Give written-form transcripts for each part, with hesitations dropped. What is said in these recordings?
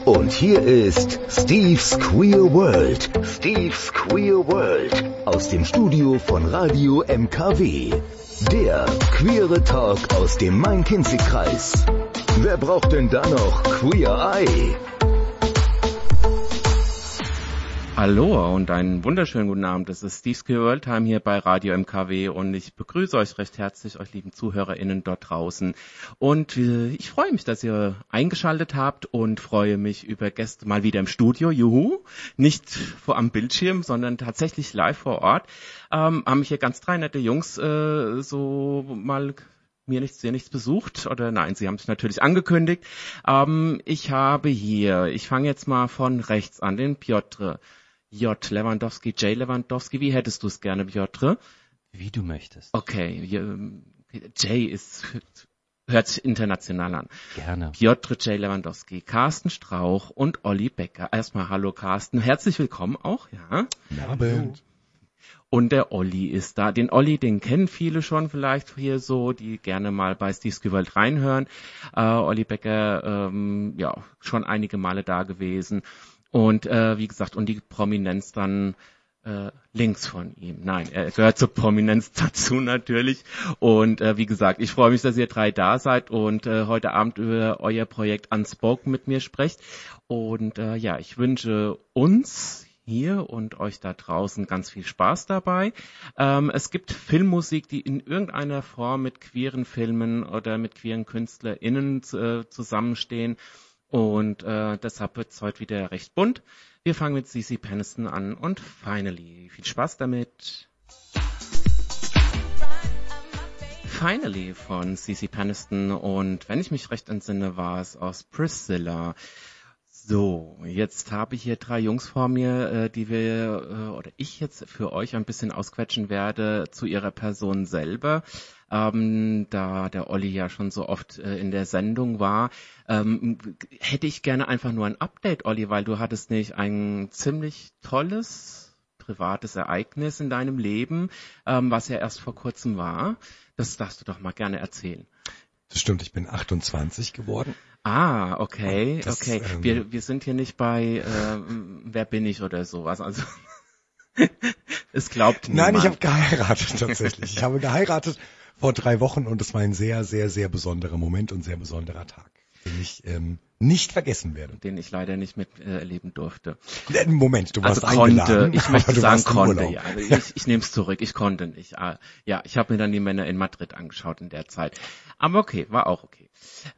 Und hier ist Steve's Queer World. Steve's Queer World. Aus dem Studio von Radio MKW. Der queere Talk aus dem Main-Kinzig-Kreis. Wer braucht denn da noch Queer Eye? Hallo und einen wunderschönen guten Abend. Das ist Steve's Queer World Time hier bei Radio MKW und ich begrüße euch recht herzlich, euch lieben ZuhörerInnen dort draußen. Und ich freue mich, dass ihr eingeschaltet habt und freue mich über Gäste mal wieder im Studio. Juhu! Nicht vor am Bildschirm, sondern tatsächlich live vor Ort. Haben mich hier ganz drei nette Jungs so mal mir nichts, dir nichts besucht, oder nein, sie haben es natürlich angekündigt. Ich fange jetzt mal von rechts an, den Piotr J. Lewandowski, J. Lewandowski. Wie hättest du es gerne, Piotr? Wie du möchtest. Okay, J hört sich international an. Gerne. Piotr J. Lewandowski, Carsten Strauch und Olli Becker. Erstmal hallo Carsten, herzlich willkommen auch, ja. Guten Abend. Und der Olli ist da. Den Olli, den kennen viele schon vielleicht hier so, die gerne mal bei Steve's Queer World reinhören. Olli Becker, schon einige Male da gewesen. Und wie gesagt, und die Prominenz dann links von ihm. Nein, er gehört zur Prominenz dazu natürlich. Und wie gesagt, ich freue mich, dass ihr drei da seid und heute Abend über euer Projekt Unspoken mit mir sprecht. Und ich wünsche uns hier und euch da draußen ganz viel Spaß dabei. Es gibt Filmmusik, die in irgendeiner Form mit queeren Filmen oder mit queeren KünstlerInnen zusammenstehen. Und deshalb wird es heute wieder recht bunt. Wir fangen mit CeCe Peniston an und Finally. Viel Spaß damit. Finally von CeCe Peniston und wenn ich mich recht entsinne, war es aus Priscilla. So, jetzt habe ich hier drei Jungs vor mir, die ich jetzt für euch ein bisschen ausquetschen werde zu ihrer Person selber. Da der Olli ja schon so oft in der Sendung war, hätte ich gerne einfach nur ein Update, Olli, weil du hattest nicht ein ziemlich tolles privates Ereignis in deinem Leben, was ja erst vor kurzem war. Das darfst du doch mal gerne erzählen. Das stimmt, ich bin 28 geworden. Ah, okay, okay. Wir sind hier nicht bei Wer bin ich oder sowas, also es glaubt niemand. Nein, ich habe geheiratet tatsächlich. Ich habe geheiratet vor 3 Wochen und es war ein sehr, sehr, sehr besonderer Moment und sehr besonderer Tag, den ich nicht vergessen werde. Den ich leider nicht miterleben durfte. Moment, du warst also eingeladen. Ich möchte sagen konnte, ja. Ich nehme es zurück, ich konnte nicht. Ja, ich habe mir dann die Männer in Madrid angeschaut in der Zeit. Aber okay, war auch okay.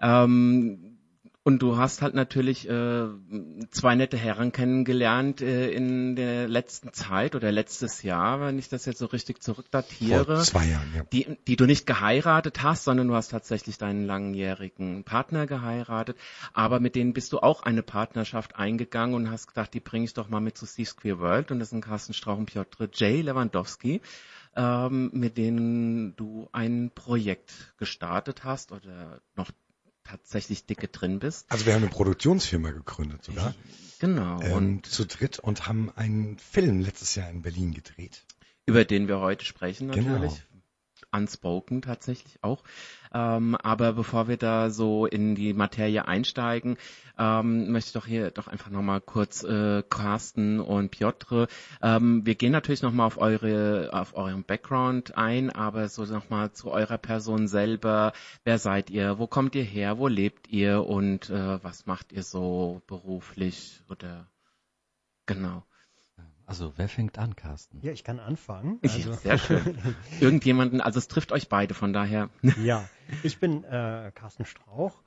Und du hast halt natürlich 2 nette Herren kennengelernt in der letzten Zeit oder letztes Jahr, wenn ich das jetzt so richtig zurückdatiere. Vor 2 Jahren, ja. Die du nicht geheiratet hast, sondern du hast tatsächlich deinen langjährigen Partner geheiratet. Aber mit denen bist du auch eine Partnerschaft eingegangen und hast gedacht, die bringe ich doch mal mit zu Steve's Queer World. Und das sind Carsten Strauch und Piotr J. Lewandowski, mit denen du ein Projekt gestartet hast oder noch tatsächlich dicke drin bist. Also wir haben eine Produktionsfirma gegründet sogar. Genau. Und zu dritt und haben einen Film letztes Jahr in Berlin gedreht. Über den wir heute sprechen natürlich. Genau. Unspoken tatsächlich auch. Aber bevor wir da so in die Materie einsteigen, möchte ich doch hier doch einfach nochmal kurz Carsten und Piotr. Wir gehen natürlich nochmal auf euren Background ein, aber so nochmal zu eurer Person selber. Wer seid ihr? Wo kommt ihr her? Wo lebt ihr? Und was macht ihr so beruflich? Oder genau. Also, wer fängt an, Carsten? Ja, ich kann anfangen. Also. Sehr schön. Irgendjemanden, also es trifft euch beide, von daher. Ja, ich bin Carsten Strauch,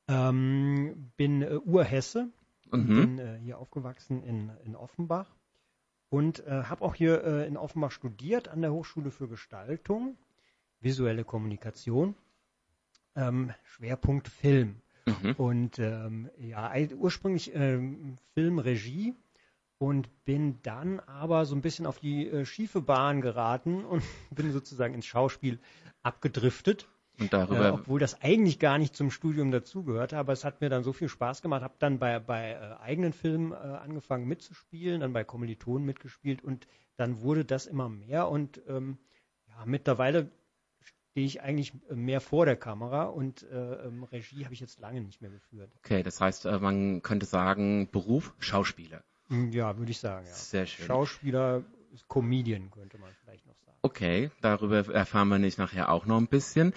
bin Urhesse, bin hier aufgewachsen in Offenbach und habe auch hier in Offenbach studiert an der Hochschule für Gestaltung, visuelle Kommunikation, Schwerpunkt Film. Und ursprünglich Filmregie. Und bin dann aber so ein bisschen auf die schiefe Bahn geraten und bin sozusagen ins Schauspiel abgedriftet. Und darüber, obwohl das eigentlich gar nicht zum Studium dazugehörte, aber es hat mir dann so viel Spaß gemacht. Habe dann bei eigenen Filmen angefangen mitzuspielen, dann bei Kommilitonen mitgespielt und dann wurde das immer mehr. Und mittlerweile stehe ich eigentlich mehr vor der Kamera und Regie habe ich jetzt lange nicht mehr geführt. Okay, das heißt, man könnte sagen, Beruf Schauspieler. Ja, würde ich sagen, ja. Sehr schön. Schauspieler, Comedian könnte man vielleicht noch sagen. Okay, darüber erfahren wir nicht nachher auch noch ein bisschen.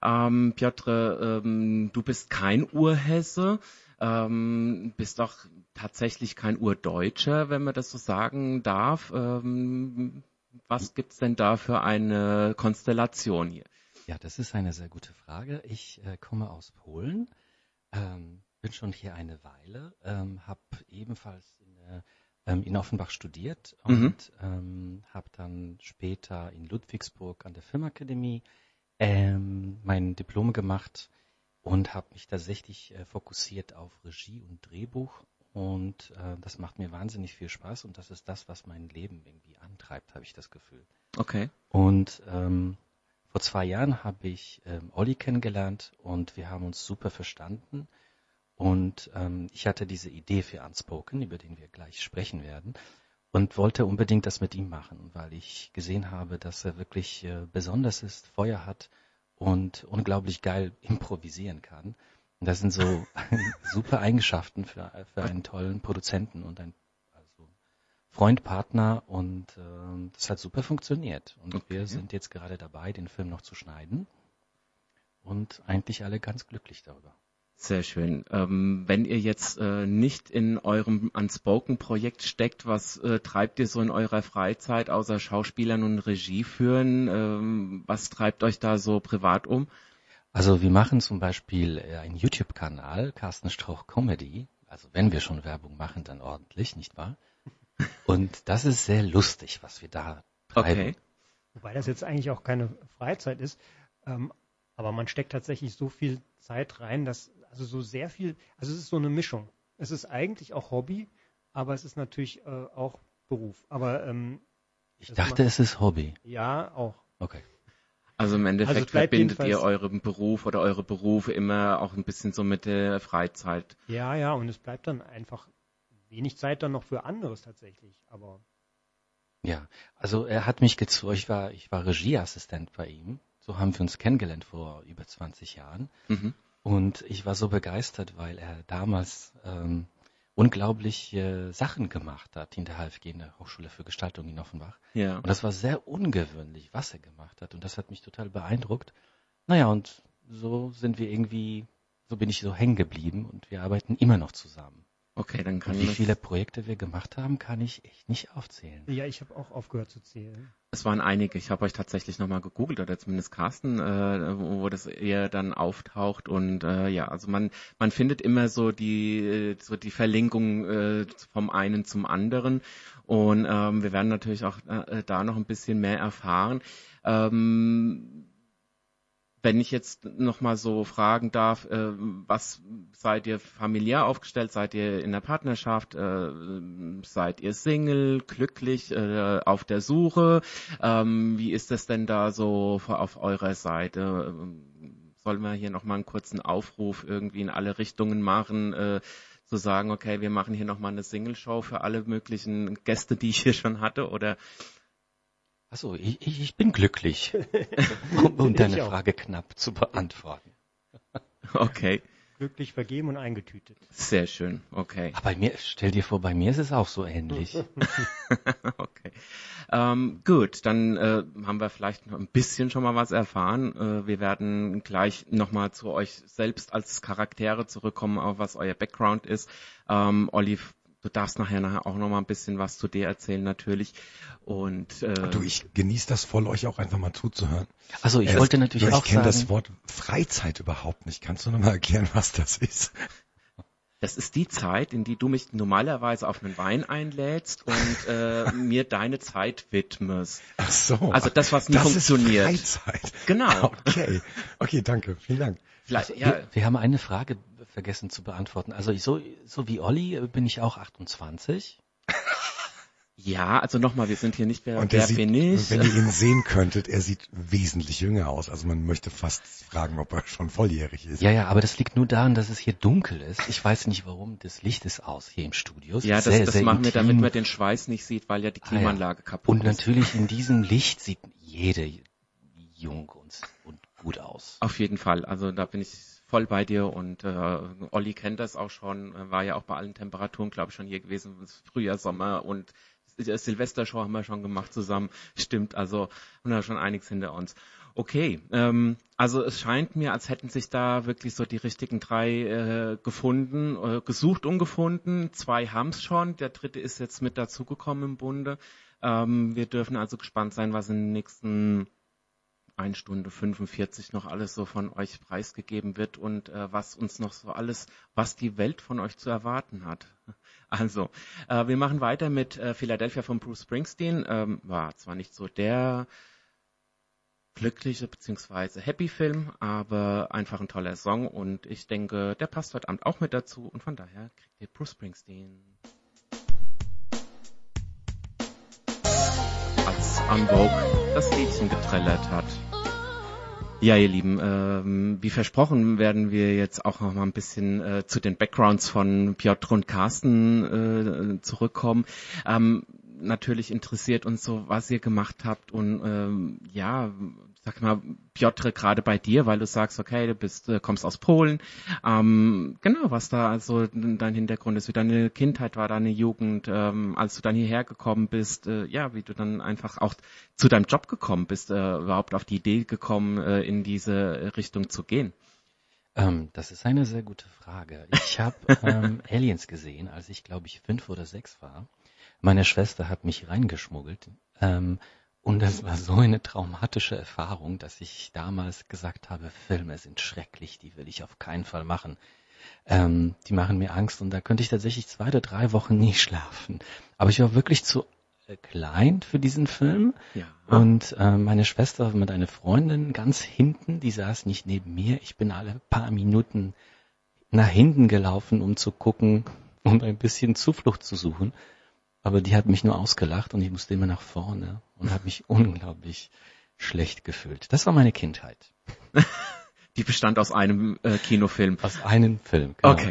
Piotr, du bist kein Urhesse, bist doch tatsächlich kein Urdeutscher, wenn man das so sagen darf. Was gibt's denn da für eine Konstellation hier? Ja, das ist eine sehr gute Frage. Ich komme aus Polen, bin schon hier eine Weile, habe ebenfalls in Offenbach studiert und habe dann später in Ludwigsburg an der Filmakademie mein Diplom gemacht und habe mich tatsächlich fokussiert auf Regie und Drehbuch. Und das macht mir wahnsinnig viel Spaß und das ist das, was mein Leben irgendwie antreibt, habe ich das Gefühl. Okay. Und vor 2 Jahren habe ich Olli kennengelernt und wir haben uns super verstanden. Und ich hatte diese Idee für Unspoken, über den wir gleich sprechen werden, und wollte unbedingt das mit ihm machen, weil ich gesehen habe, dass er wirklich besonders ist, Feuer hat und unglaublich geil improvisieren kann. Und das sind so super Eigenschaften für einen tollen Produzenten und also Freund, Partner und das hat super funktioniert. Und wir sind jetzt gerade dabei, den Film noch zu schneiden und eigentlich alle ganz glücklich darüber. Sehr schön. Wenn ihr jetzt nicht in eurem Unspoken-Projekt steckt, was treibt ihr so in eurer Freizeit außer Schauspielern und Regie führen? Was treibt euch da so privat um? Also wir machen zum Beispiel einen YouTube-Kanal, Carsten Strauch Comedy. Also wenn wir schon Werbung machen, dann ordentlich, nicht wahr? Und das ist sehr lustig, was wir da treiben. Okay. Wobei das jetzt eigentlich auch keine Freizeit ist, aber man steckt tatsächlich so viel Zeit rein, dass also es ist so eine Mischung. Es ist eigentlich auch Hobby, aber es ist natürlich auch Beruf. Aber ich dachte, es ist Hobby. Ja, auch. Okay. Also im Endeffekt verbindet ihr euren Beruf oder eure Berufe immer auch ein bisschen so mit der Freizeit. Ja, und es bleibt dann einfach wenig Zeit dann noch für anderes tatsächlich, aber. Ja, also er hat mich gezwungen, ich war Regieassistent bei ihm, so haben wir uns kennengelernt vor über 20 Jahren und ich war so begeistert, weil er damals unglaubliche Sachen gemacht hat in der HFG, in der Hochschule für Gestaltung in Offenbach. Ja. Und das war sehr ungewöhnlich, was er gemacht hat. Und das hat mich total beeindruckt. Naja, und so bin ich so hängen geblieben und wir arbeiten immer noch zusammen. Okay, dann kann und wie viele Projekte wir gemacht haben, kann ich echt nicht aufzählen. Ja, ich habe auch aufgehört zu zählen. Es waren einige. Ich habe euch tatsächlich nochmal gegoogelt, oder zumindest Carsten, wo das eher dann auftaucht. Und also man findet immer so die Verlinkung vom einen zum anderen. Und wir werden natürlich auch da noch ein bisschen mehr erfahren. Wenn ich jetzt nochmal so fragen darf, was seid ihr familiär aufgestellt? Seid ihr in der Partnerschaft? Seid ihr Single, glücklich, auf der Suche? Wie ist das denn da so auf eurer Seite? Sollen wir hier nochmal einen kurzen Aufruf irgendwie in alle Richtungen machen? Zu sagen, okay, wir machen hier nochmal eine Single-Show für alle möglichen Gäste, die ich hier schon hatte? Oder... Achso, ich bin glücklich, um deine Frage knapp zu beantworten. Okay. Glücklich vergeben und eingetütet. Sehr schön, okay. Aber stell dir vor, bei mir ist es auch so ähnlich. Okay. Gut, dann haben wir vielleicht noch ein bisschen schon mal was erfahren. Wir werden gleich nochmal zu euch selbst als Charaktere zurückkommen, auf was euer Background ist. Olli, du darfst nachher auch noch mal ein bisschen was zu dir erzählen natürlich. Und ich genieße das voll, euch auch einfach mal zuzuhören. Also ich wollte natürlich auch sagen... Ich kenne das Wort Freizeit überhaupt nicht. Kannst du noch mal erklären, was das ist? Das ist die Zeit, in die du mich normalerweise auf einen Wein einlädst und mir deine Zeit widmest. Ach so. Also das, was nie funktioniert. Ist Freizeit. Genau. Okay, danke. Vielen Dank. Wir haben eine Frage vergessen zu beantworten. Also so wie Olli bin ich auch 28. Ja, also nochmal, wir sind hier nicht wer bin ich. Wenn ihr ihn sehen könntet, er sieht wesentlich jünger aus. Also man möchte fast fragen, ob er schon volljährig ist. Ja, aber das liegt nur daran, dass es hier dunkel ist. Ich weiß nicht warum, das Licht ist aus hier im Studio. Ja, das machen wir, damit man den Schweiß nicht sieht, weil ja die Klimaanlage kaputt ist. Und natürlich in diesem Licht sieht jede jung und gut aus. Auf jeden Fall, also da bin ich voll bei dir und Olli kennt das auch schon, war ja auch bei allen Temperaturen, glaube ich, schon hier gewesen, Frühjahr, Sommer und Silvestershow haben wir schon gemacht zusammen, stimmt, also haben wir schon einiges hinter uns. Okay, also es scheint mir, als hätten sich da wirklich so die richtigen 3 gefunden, gesucht und gefunden. 2 haben es schon, der 3. ist jetzt mit dazugekommen im Bunde. Wir dürfen also gespannt sein, was in den nächsten 1 Stunde 45 noch alles so von euch preisgegeben wird und was uns noch so alles, was die Welt von euch zu erwarten hat. Also, wir machen weiter mit Philadelphia von Bruce Springsteen. War zwar nicht so der glückliche bzw. Happy Film, aber einfach ein toller Song und ich denke, der passt heute Abend auch mit dazu und von daher kriegt ihr Bruce Springsteen. Als En Vogue das Liedchen getrellert hat. Ja, ihr Lieben, wie versprochen werden wir jetzt auch noch mal ein bisschen zu den Backgrounds von Piotr und Carsten zurückkommen. Natürlich interessiert uns so, was ihr gemacht habt und sag mal, Piotr, gerade bei dir, weil du sagst, okay, du kommst aus Polen. Genau, was da also dein Hintergrund ist, wie deine Kindheit war, deine Jugend, als du dann hierher gekommen bist, wie du dann einfach auch zu deinem Job gekommen bist, überhaupt auf die Idee gekommen, in diese Richtung zu gehen. Das ist eine sehr gute Frage. Ich habe Aliens gesehen, als ich, glaube ich, 5 oder 6 war. Meine Schwester hat mich reingeschmuggelt. Und das war so eine traumatische Erfahrung, dass ich damals gesagt habe, Filme sind schrecklich, die will ich auf keinen Fall machen. Die machen mir Angst und da könnte ich tatsächlich 2 oder 3 Wochen nie schlafen. Aber ich war wirklich zu klein für diesen Film. Ja. Und meine Schwester mit einer Freundin ganz hinten, die saß nicht neben mir. Ich bin alle paar Minuten nach hinten gelaufen, um zu gucken, um ein bisschen Zuflucht zu suchen. Aber die hat mich nur ausgelacht und ich musste immer nach vorne und habe mich unglaublich schlecht gefühlt. Das war meine Kindheit. Die bestand aus einem Kinofilm. Aus einem Film, genau. Okay.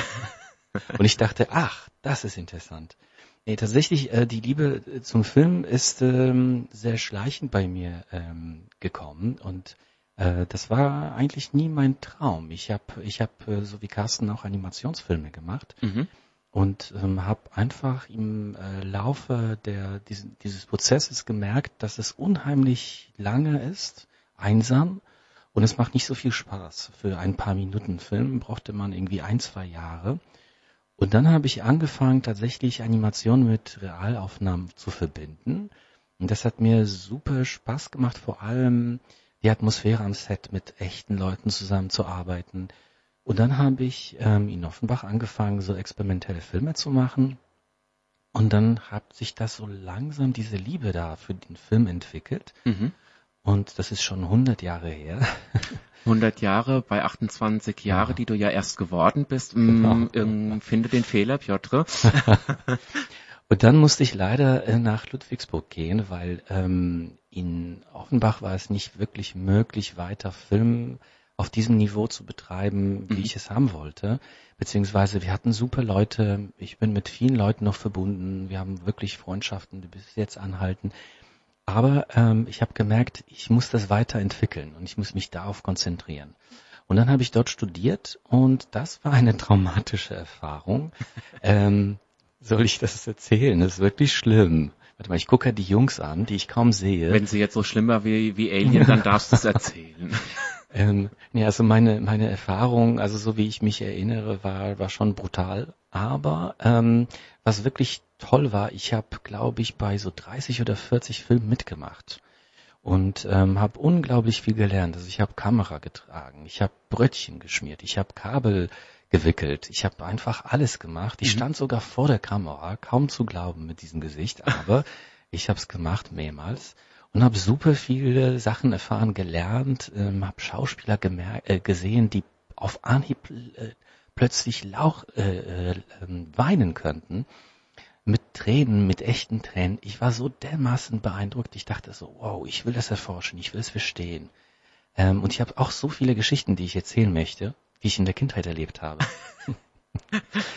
Und ich dachte, das ist interessant. Nee, tatsächlich, die Liebe zum Film ist sehr schleichend bei mir gekommen und das war eigentlich nie mein Traum. Ich hab so wie Carsten auch Animationsfilme gemacht. Mhm. Und habe einfach im Laufe dieses Prozesses gemerkt, dass es unheimlich lange ist, einsam und es macht nicht so viel Spaß. Für ein paar Minuten Film brauchte man irgendwie 1-2 Jahre. Und dann habe ich angefangen, tatsächlich Animation mit Realaufnahmen zu verbinden. Und das hat mir super Spaß gemacht, vor allem die Atmosphäre am Set mit echten Leuten zusammenzuarbeiten. Und dann habe ich in Offenbach angefangen, so experimentelle Filme zu machen. Und dann hat sich das so langsam diese Liebe da für den Film entwickelt. Mhm. Und das ist schon 100 Jahre her. 100 Jahre bei 28 Jahre, die du ja erst geworden bist. Finde den Fehler, Piotr. Und dann musste ich leider nach Ludwigsburg gehen, weil in Offenbach war es nicht wirklich möglich, weiter Film auf diesem Niveau zu betreiben, wie ich es haben wollte. Beziehungsweise wir hatten super Leute, ich bin mit vielen Leuten noch verbunden, wir haben wirklich Freundschaften, die bis jetzt anhalten. Aber ich habe gemerkt, ich muss das weiterentwickeln und ich muss mich darauf konzentrieren. Und dann habe ich dort studiert und das war eine traumatische Erfahrung. Soll ich das erzählen? Das ist wirklich schlimm. Warte mal, ich gucke die Jungs an, die ich kaum sehe. Wenn sie jetzt so schlimm war wie Alien, dann darfst du es erzählen. Also meine Erfahrung, also so wie ich mich erinnere, war schon brutal. Aber was wirklich toll war, ich habe, glaube ich, bei so 30 oder 40 Filmen mitgemacht und habe unglaublich viel gelernt. Also ich habe Kamera getragen, ich habe Brötchen geschmiert, ich habe Kabel gewickelt, ich habe einfach alles gemacht. Ich stand sogar vor der Kamera, kaum zu glauben mit diesem Gesicht, aber ich habe es gemacht mehrmals. Und habe super viele Sachen erfahren, gelernt, habe Schauspieler gesehen, die auf Anhieb plötzlich weinen könnten. Mit Tränen, mit echten Tränen. Ich war so dermaßen beeindruckt. Ich dachte so, wow, ich will das erforschen, ich will es verstehen. Und ich habe auch so viele Geschichten, die ich erzählen möchte, die ich in der Kindheit erlebt habe.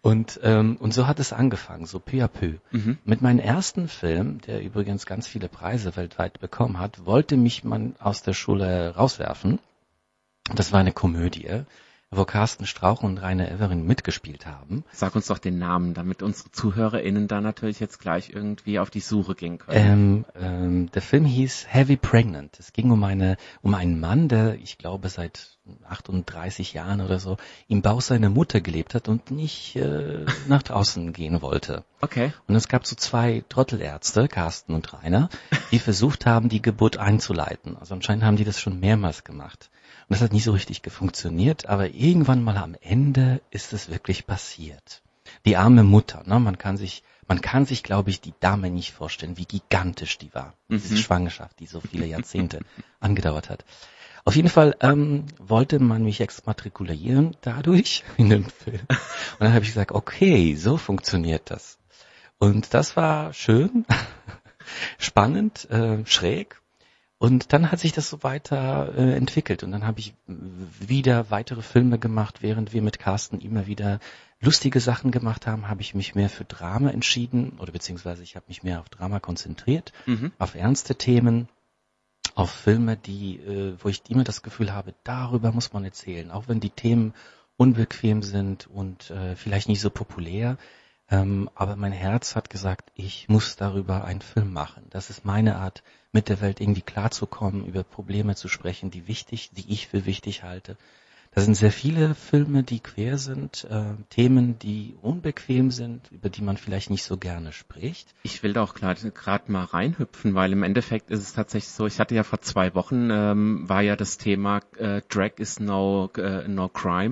Und so hat es angefangen, so peu à peu. Mit meinem ersten Film, der übrigens ganz viele Preise weltweit bekommen hat, wollte mich man aus der Schule rauswerfen. Das war eine Komödie, wo Carsten Strauch und Rainer Everin mitgespielt haben. Sag uns doch den Namen, damit unsere ZuhörerInnen da natürlich jetzt gleich irgendwie auf die Suche gehen können. Der Film hieß Heavy Pregnant. Es ging um einen Mann, der, ich glaube, seit 38 Jahren oder so im Bauch seiner Mutter gelebt hat und nicht nach draußen gehen wollte. Okay. Und es gab so 2 Trottelärzte, Carsten und Rainer, die versucht haben, die Geburt einzuleiten. Also anscheinend haben die das schon mehrmals gemacht. Und das hat nicht so richtig funktioniert, aber irgendwann mal am Ende ist es wirklich passiert. Die arme Mutter, ne? Man kann sich, glaube ich, die Dame nicht vorstellen, wie gigantisch die war. Diese Schwangerschaft, die so viele Jahrzehnte angedauert hat. Auf jeden Fall wollte man mich exmatrikulieren dadurch in den Film. Und dann habe ich gesagt, okay, so funktioniert das. Und das war schön, spannend, schräg. Und dann hat sich das so weiter entwickelt. Und dann habe ich wieder weitere Filme gemacht, während wir mit Carsten immer wieder lustige Sachen gemacht haben, habe ich mich mehr für Drama entschieden, oder beziehungsweise ich habe mich mehr auf Drama konzentriert, auf ernste Themen, auf Filme, wo ich immer das Gefühl habe, darüber muss man erzählen, auch wenn die Themen unbequem sind und vielleicht nicht so populär. Aber mein Herz hat gesagt, ich muss darüber einen Film machen. Das ist meine Art, mit der Welt irgendwie klarzukommen, über Probleme zu sprechen, die ich für wichtig halte. Da sind sehr viele Filme, die quer sind, Themen, die unbequem sind, über die man vielleicht nicht so gerne spricht. Ich will da auch gerade mal reinhüpfen, weil im Endeffekt ist es tatsächlich so, ich hatte ja vor 2 Wochen, war ja das Thema Drag is no crime,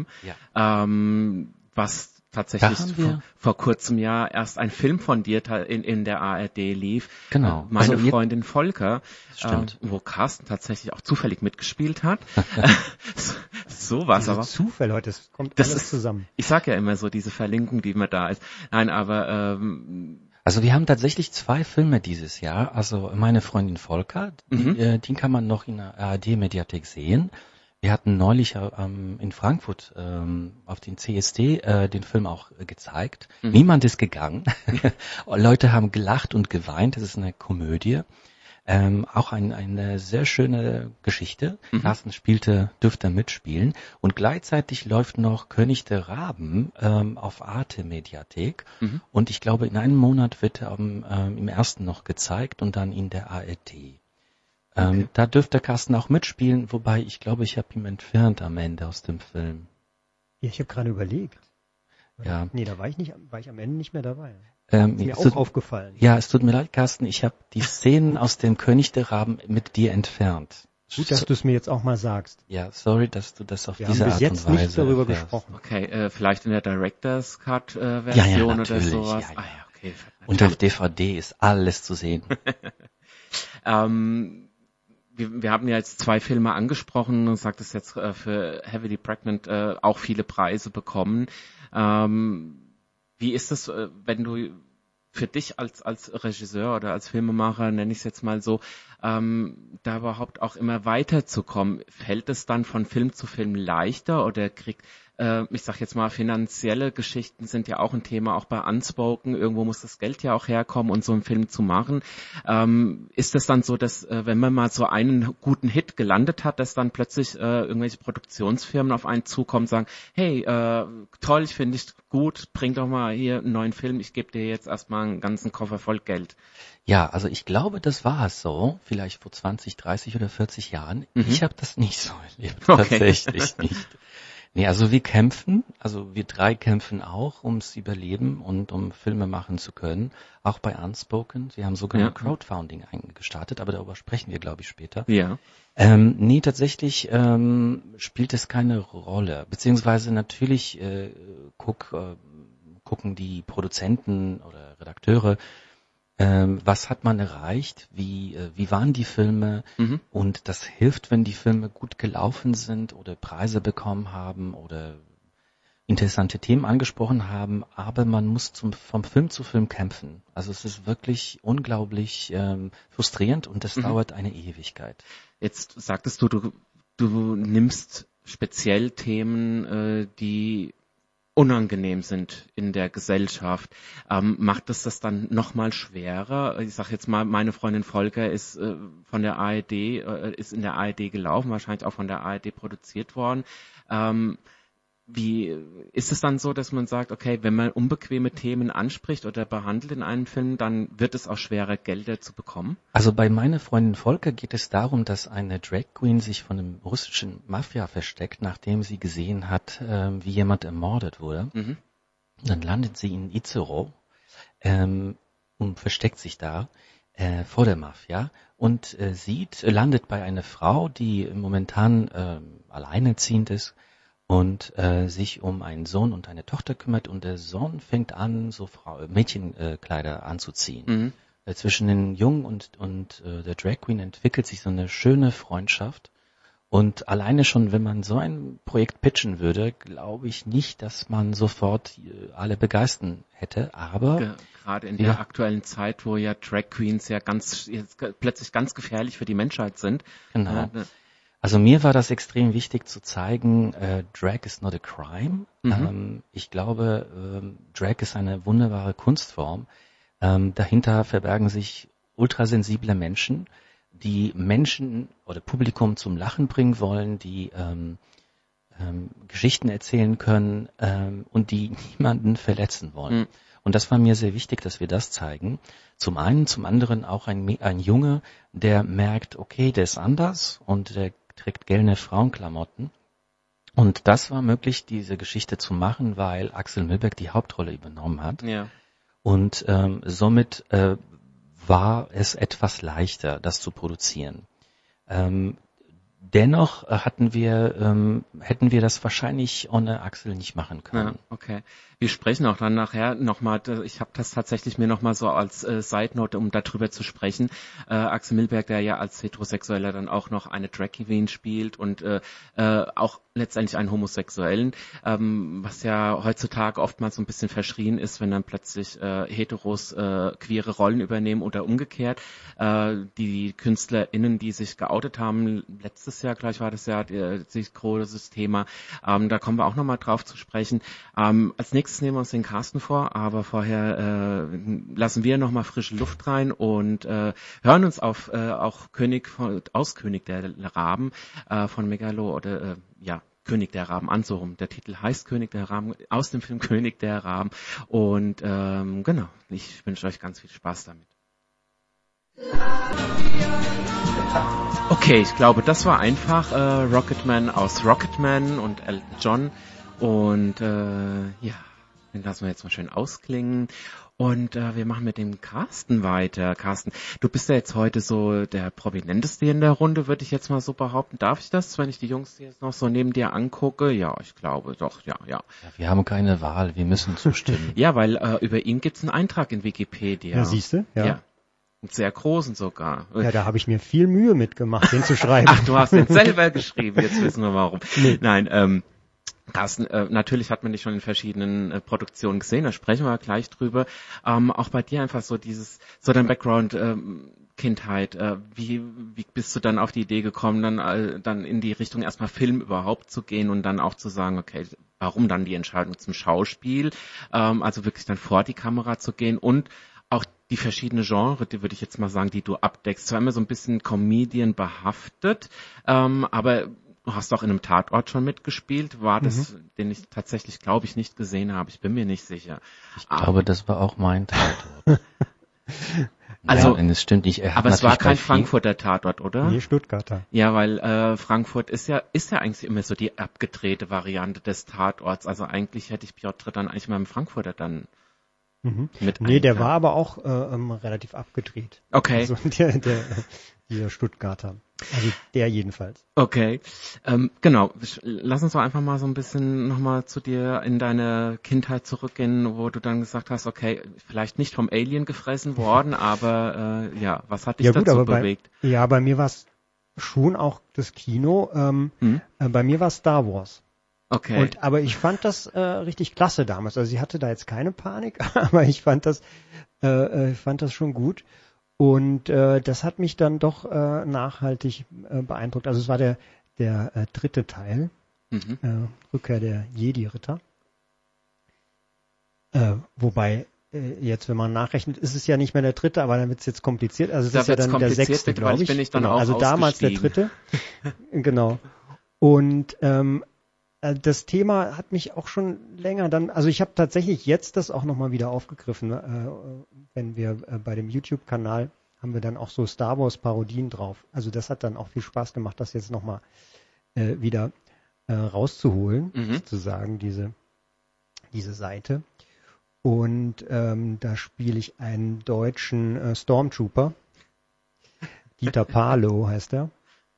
was tatsächlich vor kurzem ja erst ein Film von dir in der ARD lief. Genau. Meine Freundin Volker, stimmt. Wo Carsten tatsächlich auch zufällig mitgespielt hat. Sowas, diese aber Zufall heute, das kommt alles zusammen. Ich sag ja immer so, diese Verlinkung, die immer da ist. Nein, aber also wir haben tatsächlich 2 Filme dieses Jahr. Also meine Freundin Volker, die kann man noch in der ARD-Mediathek sehen. Wir hatten neulich in Frankfurt auf den CSD den Film auch gezeigt. Niemand ist gegangen. Leute haben gelacht und geweint. Das ist eine Komödie. Auch eine sehr schöne Geschichte. Carsten dürfte mitspielen. Und gleichzeitig läuft noch König der Raben auf Arte Mediathek. Und ich glaube, in einem Monat wird er im ersten noch gezeigt und dann in der ARD. Okay. Da dürfte Carsten auch mitspielen, wobei ich glaube, ich habe ihn entfernt am Ende aus dem Film. Ja, ich habe gerade überlegt. Ja. Nee, da war ich am Ende nicht mehr dabei. Ist mir auch aufgefallen. Ja, es tut mir leid, Carsten, ich habe die Szenen aus dem König der Raben mit dir entfernt. Gut, dass du es mir jetzt auch mal sagst. Ja, sorry, dass du das auf diese Art und Weise... Wir haben bis jetzt nicht darüber gesprochen. Okay, vielleicht in der Director's Cut Version oder sowas. Ja. Okay. Und auf DVD ist alles zu sehen. Wir haben ja jetzt 2 Filme angesprochen und sagt es jetzt für Heavily Pregnant auch viele Preise bekommen. Wie ist es, wenn du für dich als Regisseur oder als Filmemacher, nenne ich es jetzt mal so, da überhaupt auch immer weiterzukommen? Fällt es dann von Film zu Film leichter oder ich sag jetzt mal, finanzielle Geschichten sind ja auch ein Thema, auch bei Unspoken. Irgendwo muss das Geld ja auch herkommen, um so einen Film zu machen. Ist es dann so, dass wenn man mal so einen guten Hit gelandet hat, dass dann plötzlich irgendwelche Produktionsfirmen auf einen zukommen und sagen, hey, toll, ich finde dich gut, bring doch mal hier einen neuen Film, ich gebe dir jetzt erstmal einen ganzen Koffer voll Geld. Ja, also ich glaube, das war es so, vielleicht vor 20, 30 oder 40 Jahren. Ich habe das nicht so erlebt, tatsächlich nicht. Nee, also wir 3 kämpfen auch ums Überleben und um Filme machen zu können, auch bei Unspoken. Sie haben sogar Crowdfunding gestartet, aber darüber sprechen wir, glaube ich, später. Ja. Nee, tatsächlich spielt es keine Rolle, beziehungsweise natürlich gucken die Produzenten oder Redakteure, was hat man erreicht, wie waren die Filme, und das hilft, wenn die Filme gut gelaufen sind oder Preise bekommen haben oder interessante Themen angesprochen haben, aber man muss vom Film zu Film kämpfen. Also es ist wirklich unglaublich frustrierend und das dauert eine Ewigkeit. Jetzt sagtest du nimmst speziell Themen, die unangenehm sind in der Gesellschaft. Macht es das dann nochmal schwerer? Ich sage jetzt mal, meine Freundin Volker ist von der ARD, ist in der ARD gelaufen, wahrscheinlich auch von der ARD produziert worden. Wie ist es dann so, dass man sagt, okay, wenn man unbequeme Themen anspricht oder behandelt in einem Film, dann wird es auch schwerer, Gelder zu bekommen? Also bei meiner Freundin Volker geht es darum, dass eine Drag Queen sich von einem russischen Mafia versteckt, nachdem sie gesehen hat, wie jemand ermordet wurde. Mhm. Dann landet sie in Itzehoe und versteckt sich da vor der Mafia und landet bei einer Frau, die momentan alleinerziehend ist und sich um einen Sohn und eine Tochter kümmert, und der Sohn fängt an, so Mädchenkleider anzuziehen. Mhm. Zwischen den Jungen und der Drag Queen entwickelt sich so eine schöne Freundschaft, und alleine schon, wenn man so ein Projekt pitchen würde, glaube ich nicht, dass man sofort alle begeistern hätte, aber gerade in der aktuellen Zeit, wo ja Drag Queens ja plötzlich ganz gefährlich für die Menschheit sind. Genau. Also mir war das extrem wichtig zu zeigen, Drag is not a crime. Mhm. Ich glaube, Drag ist eine wunderbare Kunstform. Dahinter verbergen sich ultrasensible Menschen, die Menschen oder Publikum zum Lachen bringen wollen, die Geschichten erzählen können und die niemanden verletzen wollen. Mhm. Und das war mir sehr wichtig, dass wir das zeigen. Zum einen, zum anderen auch ein Junge, der merkt, okay, der ist anders und der trägt gelbe Frauenklamotten. Und das war möglich, diese Geschichte zu machen, weil Axel Milberg die Hauptrolle übernommen hat. Ja. Und somit war es etwas leichter, das zu produzieren. Dennoch hätten wir das wahrscheinlich ohne Axel nicht machen können. Ja, okay. Wir sprechen auch dann nachher nochmal, ich habe das tatsächlich mir nochmal so als Side-Note, um darüber zu sprechen. Axel Milberg, der ja als Heterosexueller dann auch noch eine Drag Queen spielt und auch letztendlich einen Homosexuellen, was ja heutzutage oftmals so ein bisschen verschrien ist, wenn dann plötzlich Heteros queere Rollen übernehmen oder umgekehrt. Die KünstlerInnen, die sich geoutet haben, letztes Jahr gleich war das ja das großes Thema, da kommen wir auch nochmal drauf zu sprechen. Als nächstes nehmen wir uns den Carsten vor, aber vorher lassen wir nochmal frische Luft rein und hören uns auf auch König der Raben von Megalo oder König der Raben an, so rum. Der Titel heißt König der Raben, aus dem Film König der Raben. Und genau, ich wünsche euch ganz viel Spaß damit. Okay, ich glaube, das war einfach Rocketman aus Rocketman und Elton John. Und den lassen wir jetzt mal schön ausklingen. Und wir machen mit dem Carsten weiter. Carsten, du bist ja jetzt heute so der Prominenteste in der Runde, würde ich jetzt mal so behaupten. Darf ich das, wenn ich die Jungs jetzt noch so neben dir angucke? Ja, ich glaube doch, ja. Wir haben keine Wahl, wir müssen zustimmen. Ja, weil über ihn gibt's einen Eintrag in Wikipedia. Ja, siehst du? Ja. Einen sehr großen sogar. Ja, da habe ich mir viel Mühe mitgemacht, den zu schreiben. Ach, du hast den selber geschrieben, jetzt wissen wir warum. Nee. Nein, Carsten, natürlich hat man dich schon in verschiedenen Produktionen gesehen, da sprechen wir gleich drüber. Auch bei dir einfach so dein Background, Kindheit, wie bist du dann auf die Idee gekommen, dann in die Richtung erstmal Film überhaupt zu gehen und dann auch zu sagen, okay, warum dann die Entscheidung zum Schauspiel, also wirklich dann vor die Kamera zu gehen und auch die verschiedenen Genres, die würde ich jetzt mal sagen, die du abdeckst, zwar immer so ein bisschen Comedian behaftet, aber du hast auch in einem Tatort schon mitgespielt. War das, den ich tatsächlich, glaube ich, nicht gesehen habe. Ich bin mir nicht sicher. Ich glaube, das war auch mein Tatort. Also, es stimmt nicht. Aber es war kein Frankfurter Tatort, oder? Nee, Stuttgarter. Ja, weil Frankfurt ist ja eigentlich immer so die abgedrehte Variante des Tatorts. Also eigentlich hätte ich Piotr dann eigentlich mal im Frankfurter dann mit Nee, der war aber auch relativ abgedreht. Okay. Also dieser Stuttgarter. Also der jedenfalls. Okay, genau. Lass uns doch einfach mal so ein bisschen nochmal zu dir in deine Kindheit zurückgehen, wo du dann gesagt hast, okay, vielleicht nicht vom Alien gefressen worden, aber was hat dich dazu bewegt? Bei mir war es schon auch das Kino. Bei mir war es Star Wars. Okay. Aber ich fand das richtig klasse damals. Also ich hatte da jetzt keine Panik, aber ich fand das schon gut. Und das hat mich dann doch nachhaltig beeindruckt. Also es war der dritte Teil, Rückkehr der Jedi-Ritter. Wobei jetzt, wenn man nachrechnet, ist es ja nicht mehr der dritte, aber dann wird es jetzt kompliziert. Also es Da ist ja dann der sechste, glaube ich. Bin ich dann auch also damals der dritte. Genau. Und das Thema hat mich auch schon länger dann, also ich habe tatsächlich jetzt das auch nochmal wieder aufgegriffen, wenn wir bei dem YouTube-Kanal haben wir dann auch so Star Wars Parodien drauf. Also das hat dann auch viel Spaß gemacht, das jetzt nochmal wieder rauszuholen, sozusagen diese Seite. Und da spiele ich einen deutschen Stormtrooper. Dieter Pahlo heißt er.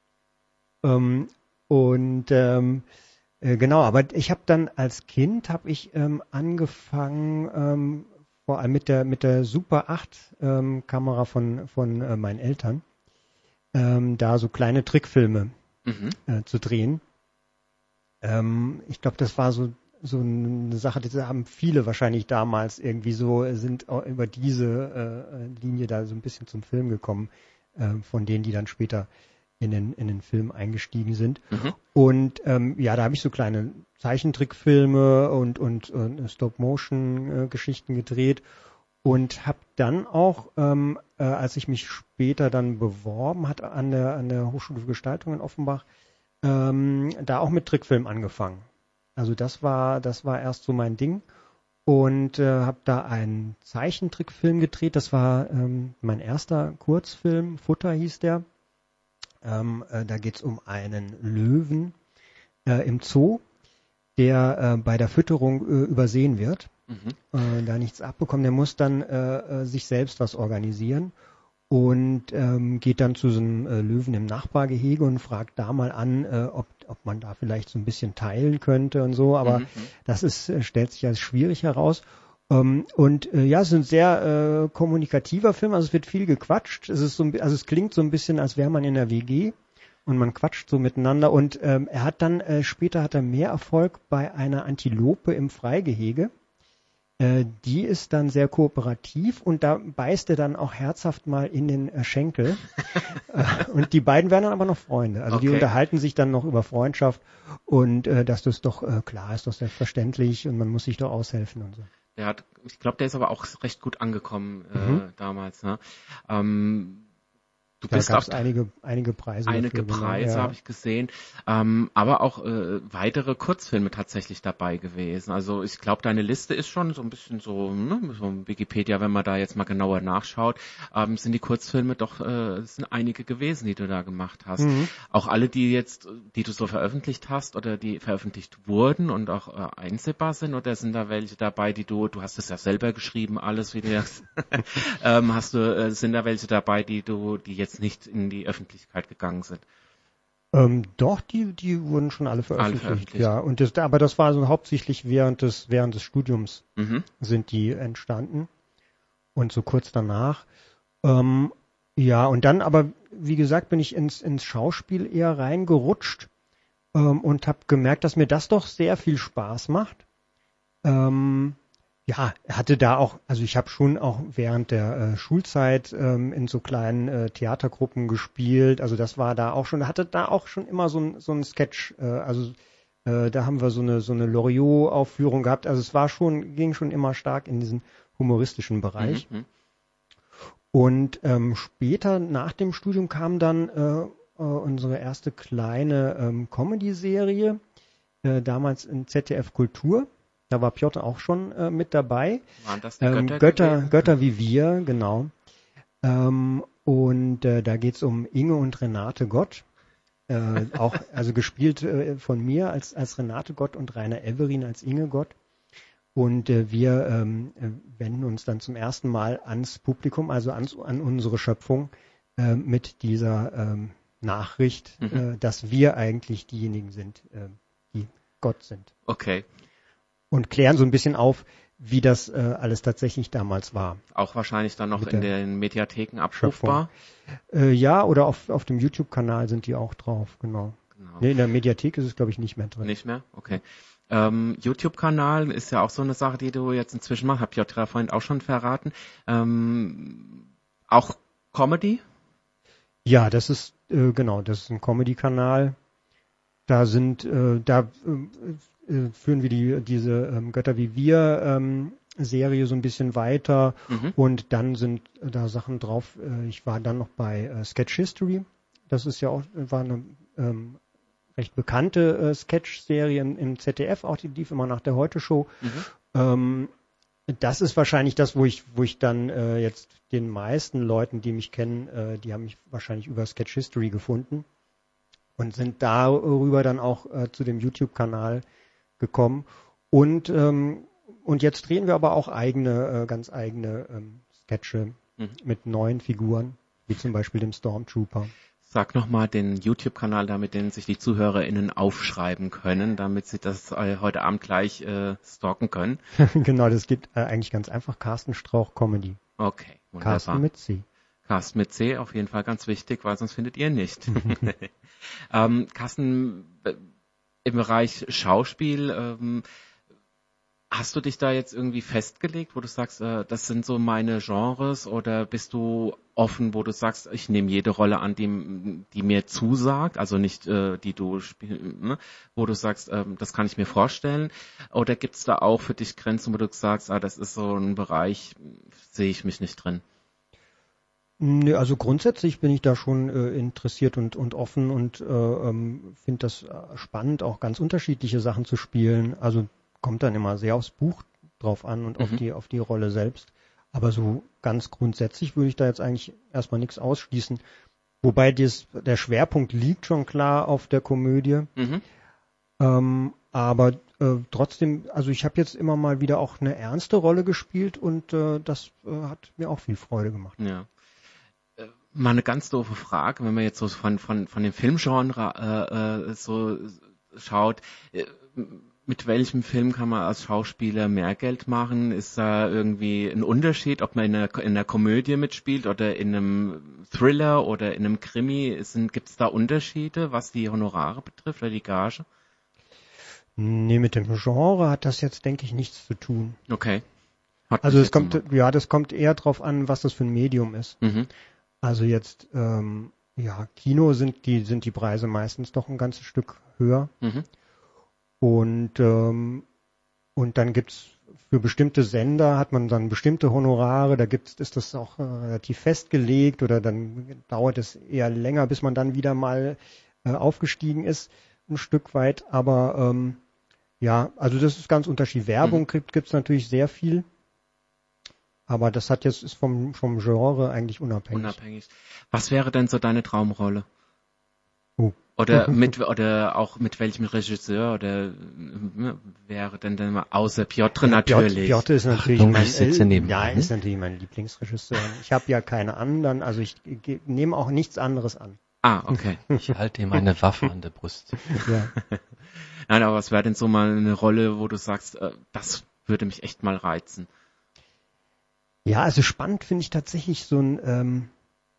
Genau, aber ich habe dann als Kind angefangen, vor allem mit der Super 8 Kamera von meinen Eltern, da so kleine Trickfilme zu drehen. Ich glaube, das war so eine Sache, die haben viele wahrscheinlich damals irgendwie sind über diese Linie da so ein bisschen zum Film gekommen, von denen, die dann später in den Film eingestiegen sind. Und da habe ich so kleine Zeichentrickfilme und Stop-Motion-Geschichten gedreht und habe dann auch, als ich mich später dann beworben hat an der Hochschule für Gestaltung in Offenbach, da auch mit Trickfilm angefangen. Also das war erst so mein Ding und habe da einen Zeichentrickfilm gedreht. Das war mein erster Kurzfilm, Futter hieß der. Da geht es um einen Löwen im Zoo, der bei der Fütterung übersehen wird, da nichts abbekommt. Der muss dann sich selbst was organisieren und geht dann zu so einem Löwen im Nachbargehege und fragt da mal an, ob man da vielleicht so ein bisschen teilen könnte und so. Aber das stellt sich als schwierig heraus. Es ist ein sehr kommunikativer Film, also es wird viel gequatscht. Es klingt so ein bisschen, als wäre man in der WG und man quatscht so miteinander. Und er hat dann später mehr Erfolg bei einer Antilope im Freigehege. Die ist dann sehr kooperativ und da beißt er dann auch herzhaft mal in den Schenkel. Und die beiden werden dann aber noch Freunde. Also die unterhalten sich dann noch über Freundschaft und dass das doch klar ist, doch selbstverständlich und man muss sich doch aushelfen und so. Ich glaube, der ist aber auch recht gut angekommen damals. Ne? Da gab es einige Preise. Einige Preise habe ich gesehen, aber auch weitere Kurzfilme tatsächlich dabei gewesen. Also ich glaube, deine Liste ist schon so ein bisschen so Wikipedia, wenn man da jetzt mal genauer nachschaut, sind die Kurzfilme doch, sind einige gewesen, die du da gemacht hast. Auch alle, die du so veröffentlicht hast oder die veröffentlicht wurden und auch einsehbar sind, oder sind da welche dabei, die du hast es ja selber geschrieben, alles wie du das, sind da welche dabei, die jetzt nicht in die Öffentlichkeit gegangen sind? Doch, die wurden schon alle veröffentlicht. Ja, und aber das war so hauptsächlich während des Studiums sind die entstanden und so kurz danach. Und dann aber, wie gesagt, bin ich ins Schauspiel eher reingerutscht und habe gemerkt, dass mir das doch sehr viel Spaß macht. Hatte da auch, also ich habe schon auch während der Schulzeit in so kleinen Theatergruppen gespielt, also das war da auch schon, hatte da auch schon immer so ein Sketch, da haben wir so eine Loriot-Aufführung gehabt, also es ging schon immer stark in diesen humoristischen Bereich. Und später nach dem Studium kam dann unsere erste kleine Comedy-Serie, damals in ZDF Kultur. Da war Piotr auch schon mit dabei. Waren das die Götter wie wir, genau. Da geht's um Inge und Renate Gott. Auch, also gespielt von mir als Renate Gott und Rainer Everin als Inge Gott. Und wir wenden uns dann zum ersten Mal ans Publikum, also an unsere Schöpfung, mit dieser Nachricht, dass wir eigentlich diejenigen sind, die Gott sind. Okay. Und klären so ein bisschen auf, wie das alles tatsächlich damals war. Auch wahrscheinlich dann noch in den Mediatheken abrufbar? Oder auf dem YouTube-Kanal sind die auch drauf, genau. Nee, in der Mediathek ist es, glaube ich, nicht mehr drin. Nicht mehr? Okay. YouTube-Kanal ist ja auch so eine Sache, die du jetzt inzwischen machst, hab ich ja vorhin auch schon verraten. Auch Comedy? Ja, das ist das ist ein Comedy-Kanal. Da führen wir diese Götter wie wir Serie so ein bisschen weiter und dann sind da Sachen drauf. Ich war dann noch bei Sketch History. Das ist ja auch, war eine recht bekannte Sketch-Serie im ZDF, auch die lief immer nach der Heute-Show. Das ist wahrscheinlich das, wo ich dann jetzt den meisten Leuten, die mich kennen, die haben mich wahrscheinlich über Sketch History gefunden und sind darüber dann auch zu dem YouTube-Kanal gekommen. Und jetzt drehen wir aber auch ganz eigene Sketche mit neuen Figuren, wie zum Beispiel dem Stormtrooper. Sag nochmal den YouTube-Kanal, damit den sich die ZuhörerInnen aufschreiben können, damit sie das heute Abend gleich stalken können. Genau, das geht eigentlich ganz einfach. Carsten Strauch Comedy. Okay, wunderbar. Carsten mit C. Carsten mit C, auf jeden Fall ganz wichtig, weil sonst findet ihr ihn nicht. Carsten, im Bereich Schauspiel, hast du dich da jetzt irgendwie festgelegt, wo du sagst, das sind so meine Genres, oder bist du offen, wo du sagst, ich nehme jede Rolle an, die mir zusagt, also nicht die du spielst, ne? Wo du sagst, das kann ich mir vorstellen, oder gibt es da auch für dich Grenzen, wo du sagst, das ist so ein Bereich, sehe ich mich nicht drin? Nee, also grundsätzlich bin ich da schon interessiert und offen und finde das spannend, auch ganz unterschiedliche Sachen zu spielen. Also kommt dann immer sehr aufs Buch drauf an und auf die Rolle selbst. Aber so ganz grundsätzlich würde ich da jetzt eigentlich erstmal nichts ausschließen. Wobei der Schwerpunkt liegt schon klar auf der Komödie. Aber trotzdem, also ich habe jetzt immer mal wieder auch eine ernste Rolle gespielt und das hat mir auch viel Freude gemacht. Ja. Mal eine ganz doofe Frage, wenn man jetzt so von dem Filmgenre so schaut, mit welchem Film kann man als Schauspieler mehr Geld machen? Ist da irgendwie ein Unterschied, ob man in einer Komödie mitspielt oder in einem Thriller oder in einem Krimi? Gibt es da Unterschiede, was die Honorare betrifft oder die Gage? Nee, mit dem Genre hat das jetzt, denke ich, nichts zu tun. Okay. Also das kommt eher drauf an, was das für ein Medium ist. Also jetzt, Kino sind die Preise meistens doch ein ganzes Stück höher. Und dann gibt's für bestimmte Sender hat man dann bestimmte Honorare, ist das auch relativ festgelegt oder dann dauert es eher länger, bis man dann wieder mal aufgestiegen ist, ein Stück weit. Aber also das ist ganz unterschiedlich. Werbung gibt's natürlich sehr viel. Aber das ist vom Genre eigentlich unabhängig. Was wäre denn so deine Traumrolle? Oder auch mit welchem Regisseur oder wäre denn mal außer Piotr natürlich? Piotr ist natürlich ist natürlich mein Lieblingsregisseur. Ich habe ja keine anderen, also ich nehme auch nichts anderes an. Ah, okay. Ich halte ihm eine Waffe an der Brust. Ja. Nein, aber was wäre denn so mal eine Rolle, wo du sagst, das würde mich echt mal reizen? Ja, also spannend finde ich tatsächlich so ein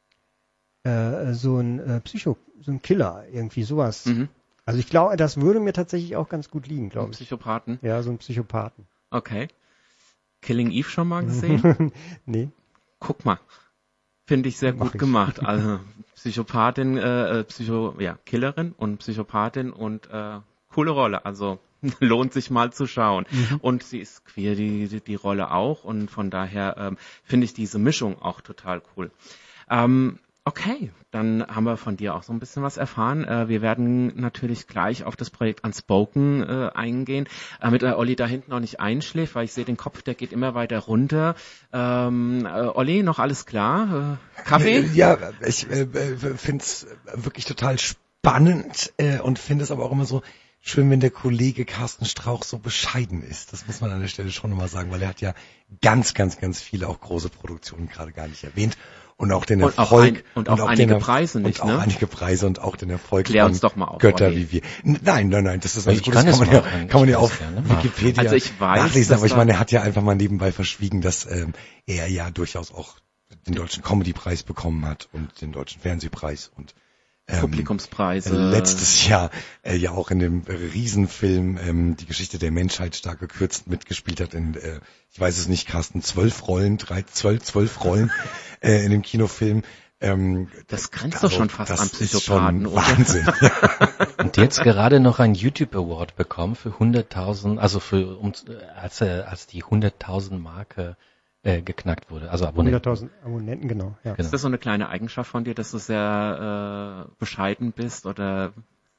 Killer, irgendwie sowas. Also ich glaube, das würde mir tatsächlich auch ganz gut liegen, glaube ich. Psychopathen? Ja, so ein Psychopathen. Okay. Killing Eve schon mal gesehen? Nee. Guck mal. Finde ich sehr gut gemacht. Also Psychopathin, Killerin und Psychopathin und coole Rolle. Also lohnt sich mal zu schauen. Und sie ist queer, die Rolle auch. Und von daher finde ich diese Mischung auch total cool. Okay, dann haben wir von dir auch so ein bisschen was erfahren. Wir werden natürlich gleich auf das Projekt Unspoken eingehen, damit Olli da hinten noch nicht einschläft, weil ich sehe den Kopf, der geht immer weiter runter. Olli, noch alles klar? Kaffee? Ja, ich finde es wirklich total spannend und finde es aber auch immer so schön, wenn der Kollege Carsten Strauch so bescheiden ist. Das muss man an der Stelle schon nochmal sagen, weil er hat ja ganz, ganz, ganz viele auch große Produktionen gerade gar nicht erwähnt. Und auch den Erfolg. Und auch einige Preise nicht, ne? Und auch einige Preise und auch den Erfolg Klär uns doch mal auf, Götter Olli. wie wir. Nein, das ist was Gutes. Kann man ja auf Wikipedia nachlesen. Aber ich meine, er hat ja einfach mal nebenbei verschwiegen, dass er ja durchaus auch den Deutschen Comedy-Preis bekommen hat und den Deutschen Fernsehpreis und Publikumspreise. Letztes Jahr ja auch in dem Riesenfilm Die Geschichte der Menschheit stark gekürzt mitgespielt hat in, ich weiß es nicht, Carsten, 12 Rollen in dem Kinofilm. Das grenzt doch schon fast an Psychopathen, oder? Wahnsinn. Und jetzt gerade noch einen YouTube Award bekommen für 100.000, also als die 100.000 Marke geknackt wurde, also Abonnenten. 100.000 Abonnenten, genau. Ja. Ist das so eine kleine Eigenschaft von dir, dass du sehr bescheiden bist, oder?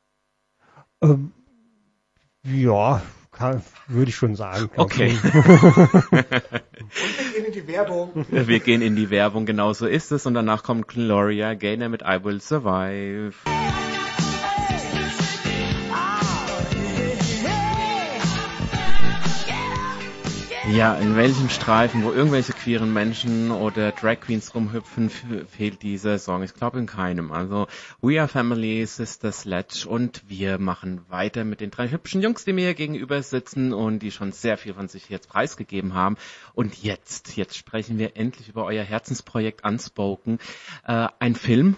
Ja, würde ich schon sagen. Okay. Und wir gehen in die Werbung. Wir gehen in die Werbung, genau so ist es. Und danach kommt Gloria Gaynor mit I Will Survive. Ja, in welchem Streifen, wo irgendwelche queeren Menschen oder Drag Queens rumhüpfen, fehlt dieser Song. Ich glaube in keinem. Also We Are Family, Sister Sledge, und wir machen weiter mit den 3 hübschen Jungs, die mir hier gegenüber sitzen und die schon sehr viel von sich jetzt preisgegeben haben. Und jetzt sprechen wir endlich über euer Herzensprojekt Unspoken. Ein Film,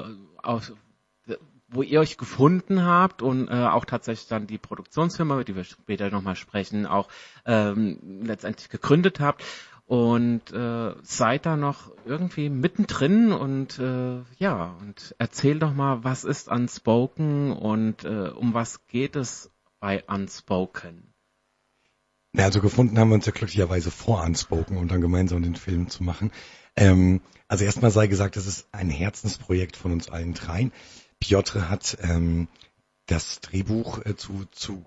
wo ihr euch gefunden habt und auch tatsächlich dann die Produktionsfirma, über die wir später nochmal sprechen, auch letztendlich gegründet habt und seid da noch irgendwie mittendrin und und erzähl doch mal, was ist Unspoken und um was geht es bei Unspoken? Ja, also gefunden haben wir uns ja glücklicherweise vor Unspoken, um dann gemeinsam den Film zu machen. Also erstmal sei gesagt, das ist ein Herzensprojekt von uns allen dreien. Piotr hat das Drehbuch zu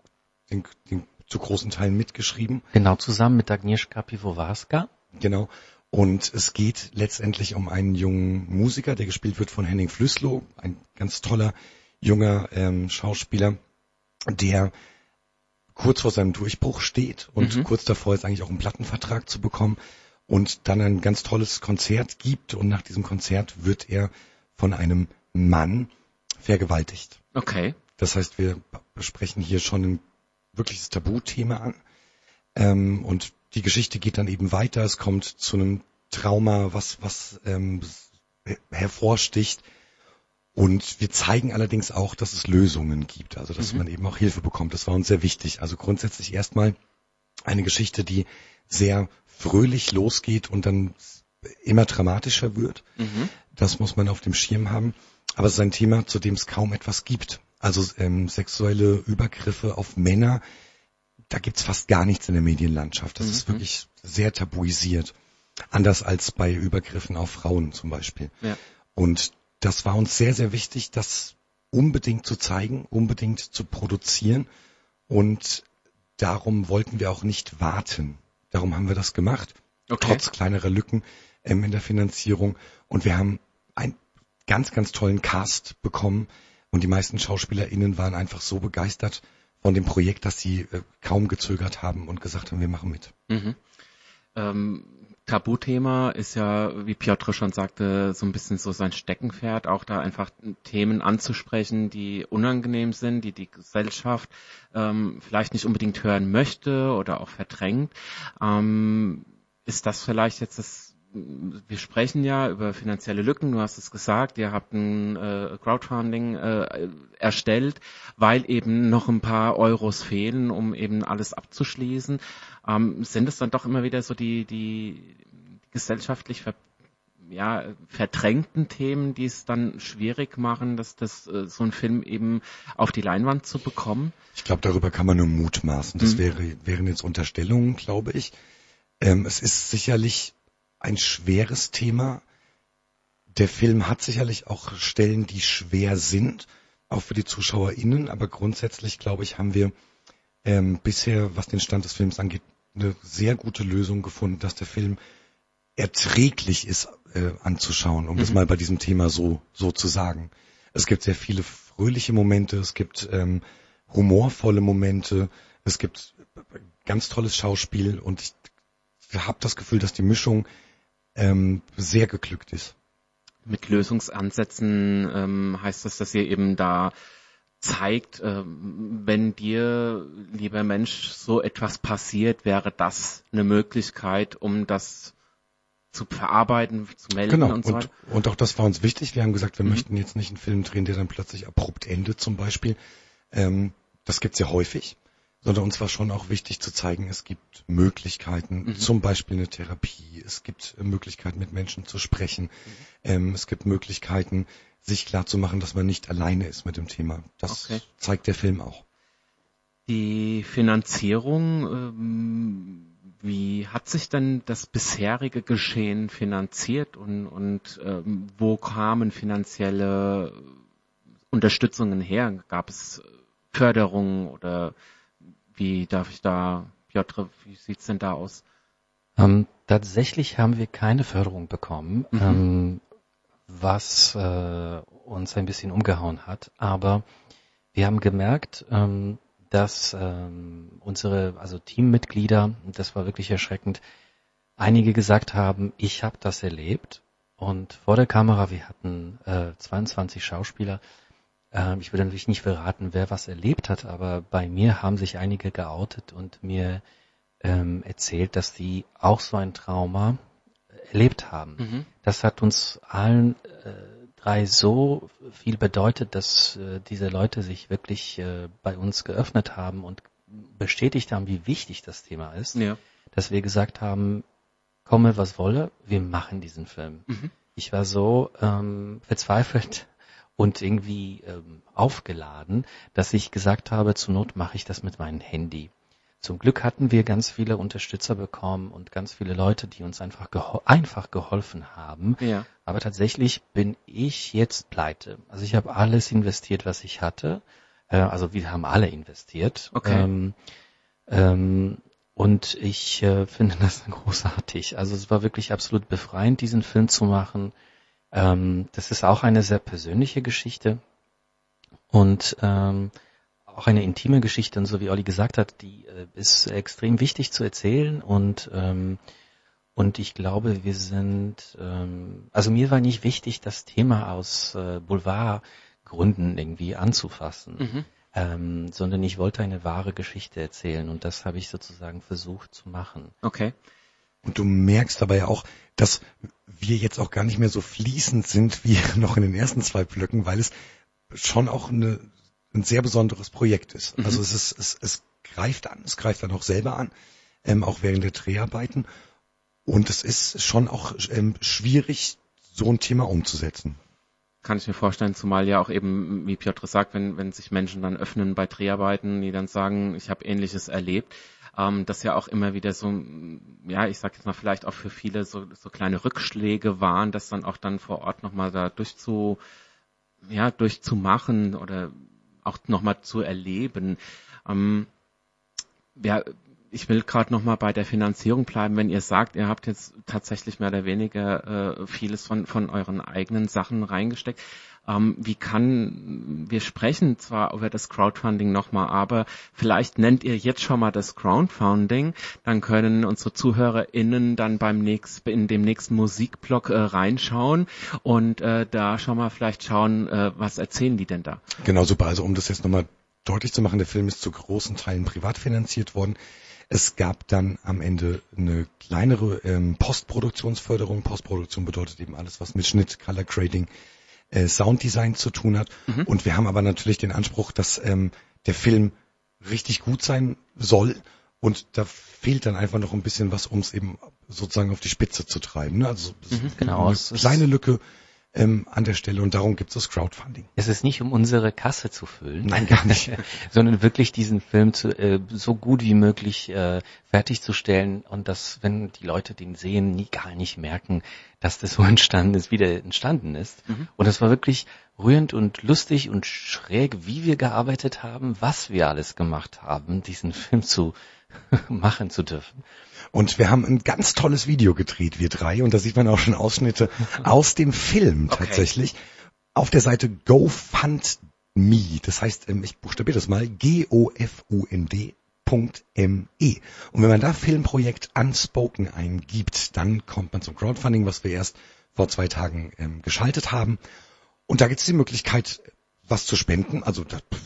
großen Teilen mitgeschrieben. Genau, zusammen mit Agnieszka Piwowarska. Genau. Und es geht letztendlich um einen jungen Musiker, der gespielt wird von Henning Flüssloh, ein ganz toller junger Schauspieler, der kurz vor seinem Durchbruch steht und kurz davor ist eigentlich auch einen Plattenvertrag zu bekommen und dann ein ganz tolles Konzert gibt und nach diesem Konzert wird er von einem Mann vergewaltigt. Okay. Das heißt, wir besprechen hier schon ein wirkliches Tabuthema an. Und die Geschichte geht dann eben weiter. Es kommt zu einem Trauma, was hervorsticht. Und wir zeigen allerdings auch, dass es Lösungen gibt. Also, dass man eben auch Hilfe bekommt. Das war uns sehr wichtig. Also grundsätzlich erstmal eine Geschichte, die sehr fröhlich losgeht und dann immer dramatischer wird. Das muss man auf dem Schirm haben. Aber es ist ein Thema, zu dem es kaum etwas gibt. Also sexuelle Übergriffe auf Männer, da gibt's fast gar nichts in der Medienlandschaft. Das ist wirklich sehr tabuisiert. Anders als bei Übergriffen auf Frauen zum Beispiel. Ja. Und das war uns sehr, sehr wichtig, das unbedingt zu zeigen, unbedingt zu produzieren. Und darum wollten wir auch nicht warten. Darum haben wir das gemacht, trotz kleinerer Lücken in der Finanzierung. Und wir haben ein ganz, ganz tollen Cast bekommen und die meisten SchauspielerInnen waren einfach so begeistert von dem Projekt, dass sie kaum gezögert haben und gesagt haben, wir machen mit. Tabuthema ist ja, wie Piotr schon sagte, so ein bisschen so sein Steckenpferd, auch da einfach Themen anzusprechen, die unangenehm sind, die die Gesellschaft vielleicht nicht unbedingt hören möchte oder auch verdrängt. Ist das vielleicht jetzt wir sprechen ja über finanzielle Lücken, du hast es gesagt, ihr habt ein Crowdfunding erstellt, weil eben noch ein paar Euros fehlen, um eben alles abzuschließen. Sind es dann doch immer wieder so die gesellschaftlich verdrängten Themen, die es dann schwierig machen, dass so ein Film eben auf die Leinwand zu bekommen? Ich glaube, darüber kann man nur mutmaßen. Das wären jetzt Unterstellungen, glaube ich. Es ist sicherlich ein schweres Thema. Der Film hat sicherlich auch Stellen, die schwer sind, auch für die ZuschauerInnen, aber grundsätzlich, glaube ich, haben wir bisher, was den Stand des Films angeht, eine sehr gute Lösung gefunden, dass der Film erträglich ist anzuschauen, um das mal bei diesem Thema so zu sagen. Es gibt sehr viele fröhliche Momente, es gibt humorvolle Momente, es gibt ganz tolles Schauspiel und ich habe das Gefühl, dass die Mischung sehr geglückt ist. Mit Lösungsansätzen heißt das, dass ihr eben da zeigt, wenn dir, lieber Mensch, so etwas passiert, wäre das eine Möglichkeit, um das zu verarbeiten, zu melden und so weiter. Und auch das war uns wichtig. Wir haben gesagt, wir möchten jetzt nicht einen Film drehen, der dann plötzlich abrupt endet zum Beispiel. Das gibt's ja häufig. sondern uns war schon auch wichtig zu zeigen, es gibt Möglichkeiten, zum Beispiel eine Therapie, es gibt Möglichkeiten, mit Menschen zu sprechen, es gibt Möglichkeiten, sich klarzumachen, dass man nicht alleine ist mit dem Thema. Das zeigt der Film auch. Die Finanzierung, wie hat sich denn das bisherige Geschehen finanziert und wo kamen finanzielle Unterstützungen her? Gab es Förderungen oder wie darf ich da, Piotr, wie sieht's denn da aus? Tatsächlich haben wir keine Förderung bekommen, was uns ein bisschen umgehauen hat. Aber wir haben gemerkt, dass unsere Teammitglieder, das war wirklich erschreckend, einige gesagt haben, ich habe das erlebt. Und vor der Kamera, wir hatten 22 Schauspieler. Ich würde natürlich nicht verraten, wer was erlebt hat, aber bei mir haben sich einige geoutet und mir erzählt, dass die auch so ein Trauma erlebt haben. Das hat uns allen drei so viel bedeutet, dass diese Leute sich wirklich bei uns geöffnet haben und bestätigt haben, wie wichtig das Thema ist, dass wir gesagt haben, komme was wolle, wir machen diesen Film. Ich war so verzweifelt und irgendwie aufgeladen, dass ich gesagt habe, zur Not mache ich das mit meinem Handy. Zum Glück hatten wir ganz viele Unterstützer bekommen und ganz viele Leute, die uns einfach geholfen haben. Ja. Aber tatsächlich bin ich jetzt pleite. Also ich habe alles investiert, was ich hatte. Also wir haben alle investiert. Okay. Und ich finde das großartig. Also es war wirklich absolut befreiend, diesen Film zu machen. Das ist auch eine sehr persönliche Geschichte und auch eine intime Geschichte. Und so wie Olli gesagt hat, die ist extrem wichtig zu erzählen. Und ich glaube, wir sind, also mir war nicht wichtig, das Thema aus Boulevardgründen irgendwie anzufassen. Sondern ich wollte eine wahre Geschichte erzählen und das habe ich sozusagen versucht zu machen. Okay. Und du merkst dabei ja auch, dass wir jetzt auch gar nicht mehr so fließend sind wie noch in den ersten 2 Blöcken, weil es schon auch ein sehr besonderes Projekt ist. Also es greift an, es greift dann auch selber an, auch während der Dreharbeiten. Und es ist schon auch schwierig, so ein Thema umzusetzen. Kann ich mir vorstellen, zumal ja auch eben, wie Piotr sagt, wenn sich Menschen dann öffnen bei Dreharbeiten, die dann sagen, ich habe Ähnliches erlebt, das ja auch immer wieder so, ja, ich sag jetzt mal vielleicht auch für viele so kleine Rückschläge waren, das dann auch dann vor Ort nochmal da durchzumachen oder auch nochmal zu erleben. Ich will gerade nochmal bei der Finanzierung bleiben, wenn ihr sagt, ihr habt jetzt tatsächlich mehr oder weniger vieles von euren eigenen Sachen reingesteckt. Wir sprechen zwar über das Crowdfunding nochmal, aber vielleicht nennt ihr jetzt schon mal das Crowdfunding, dann können unsere ZuhörerInnen dann in dem nächsten Musikblock reinschauen und da schon mal vielleicht schauen, was erzählen die denn da? Genau, super. Also um das jetzt nochmal deutlich zu machen, der Film ist zu großen Teilen privat finanziert worden. Es gab dann am Ende eine kleinere Postproduktionsförderung. Postproduktion bedeutet eben alles, was mit Schnitt, Color Grading, Sounddesign zu tun hat. Und wir haben aber natürlich den Anspruch, dass der Film richtig gut sein soll. Und da fehlt dann einfach noch ein bisschen was, um es eben sozusagen auf die Spitze zu treiben. Ne? Also genau, eine kleine Lücke an der Stelle und darum gibt es das Crowdfunding. Es ist nicht, um unsere Kasse zu füllen. Nein, gar nicht. Sondern wirklich diesen Film so gut wie möglich fertigzustellen und dass, wenn die Leute den sehen, gar nicht merken, dass das so entstanden ist, wie der entstanden ist. Und es war wirklich rührend und lustig und schräg, wie wir gearbeitet haben, was wir alles gemacht haben, diesen Film machen zu dürfen. Und wir haben ein ganz tolles Video gedreht, wir 3, und da sieht man auch schon Ausschnitte aus dem Film tatsächlich. Auf der Seite GoFundMe, das heißt, ich buchstabiere das mal, GoFUND.me. Und wenn man da Filmprojekt Unspoken eingibt, dann kommt man zum Crowdfunding, was wir erst vor 2 Tagen geschaltet haben. Und da gibt es die Möglichkeit, was zu spenden. Also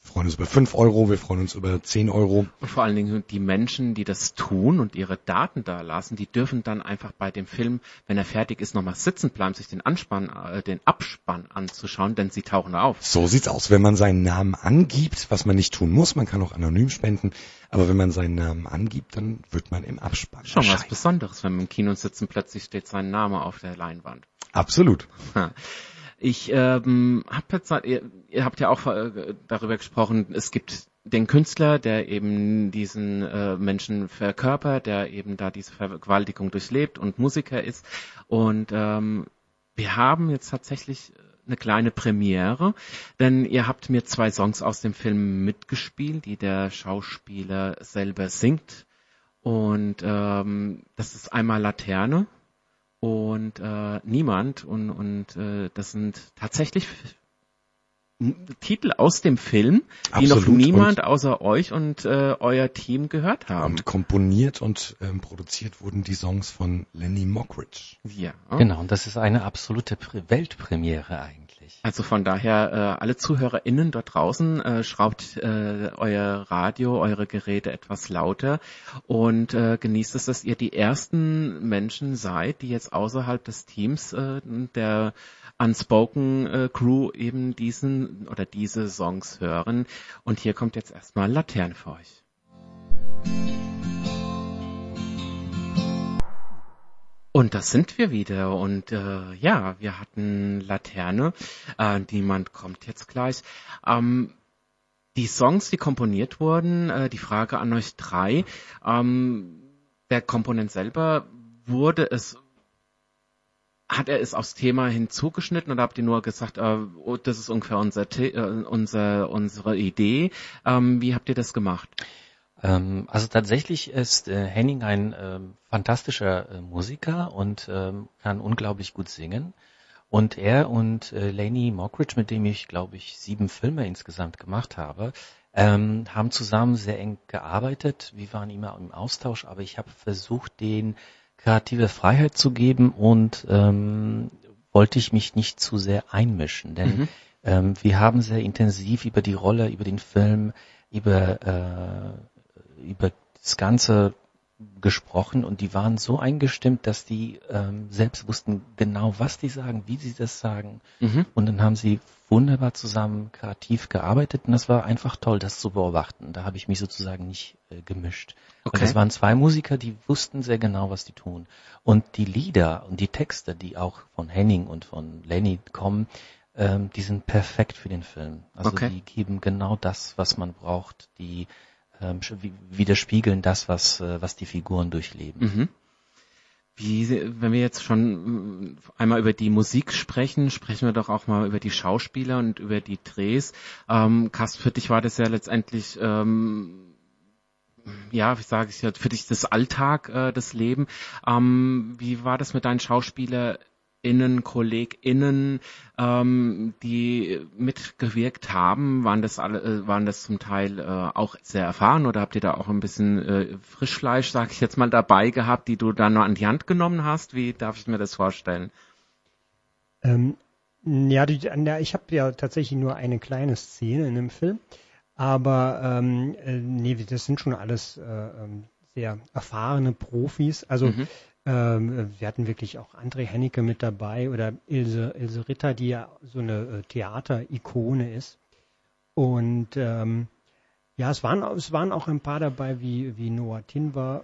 freuen uns über 5 Euro, wir freuen uns über 10 Euro. Und vor allen Dingen die Menschen, die das tun und ihre Daten da lassen, die dürfen dann einfach bei dem Film, wenn er fertig ist, nochmal sitzen bleiben, sich den Abspann anzuschauen, denn sie tauchen auf. So sieht's aus, wenn man seinen Namen angibt, was man nicht tun muss, man kann auch anonym spenden, aber wenn man seinen Namen angibt, dann wird man im Abspann Schon was Besonderes, wenn wir im Kino sitzen, plötzlich steht sein Name auf der Leinwand. Absolut. Ich habe jetzt, ihr habt ja auch darüber gesprochen, es gibt den Künstler, der eben diesen Menschen verkörpert, der eben da diese Vergewaltigung durchlebt und Musiker ist. Und wir haben jetzt tatsächlich eine kleine Premiere, denn ihr habt mir 2 Songs aus dem Film mitgespielt, die der Schauspieler selber singt. Und das ist einmal Laterne und Niemand und das sind tatsächlich Titel aus dem Film, die Absolut. noch niemand außer euch und euer Team gehört haben. Und komponiert und produziert wurden die Songs von Lenny Mockridge. Ja. Genau, und das ist eine absolute Weltpremiere eigentlich. Also von daher, alle ZuhörerInnen dort draußen, schraubt euer Radio, eure Geräte etwas lauter und genießt es, dass ihr die ersten Menschen seid, die jetzt außerhalb des Teams der Unspoken Crew eben diesen oder diese Songs hören. Und hier kommt jetzt erstmal Laterne für euch. Und das sind wir wieder. Und ja, wir hatten Laterne. Niemand kommt jetzt gleich. Die Songs, die komponiert wurden, die Frage an euch 3. Der Komponent selber, hat er es aufs Thema hinzugeschnitten oder habt ihr nur gesagt, das ist ungefähr unsere Idee? Wie habt ihr das gemacht? Also tatsächlich ist Henning ein fantastischer Musiker und kann unglaublich gut singen. Und er und Lenny Mockridge, mit dem ich, glaube ich, 7 Filme insgesamt gemacht habe, haben zusammen sehr eng gearbeitet. Wir waren immer im Austausch, aber ich habe versucht, denen kreative Freiheit zu geben und wollte ich mich nicht zu sehr einmischen, denn wir haben sehr intensiv über die Rolle, über den Film, über das Ganze gesprochen und die waren so eingestimmt, dass die selbst wussten genau, was die sagen, wie sie das sagen. Und dann haben sie wunderbar zusammen kreativ gearbeitet und das war einfach toll, das zu beobachten. Da habe ich mich sozusagen nicht gemischt. Okay. Und das waren 2 Musiker, die wussten sehr genau, was die tun. Und die Lieder und die Texte, die auch von Henning und von Lenny kommen, die sind perfekt für den Film. Also die geben genau das, was man braucht. Die widerspiegeln das, was die Figuren durchleben. Wenn wir jetzt schon einmal über die Musik sprechen wir doch auch mal über die Schauspieler und über die Drehs. Carsten, für dich war das ja letztendlich, für dich das Alltag, das Leben. Wie war das mit deinen SchauspielerInnen, KollegInnen, die mitgewirkt haben? Waren das zum Teil auch sehr erfahren oder habt ihr da auch ein bisschen Frischfleisch, sag ich jetzt mal, dabei gehabt, die du dann noch an die Hand genommen hast? Wie darf ich mir das vorstellen? Ich habe ja tatsächlich nur eine kleine Szene in dem Film, aber das sind schon alles sehr erfahrene Profis. Also wir hatten wirklich auch André Hennecke mit dabei oder Ilse Ritter, die ja so eine Theater-Ikone ist. Und es waren auch ein paar dabei wie Noah Tinwa,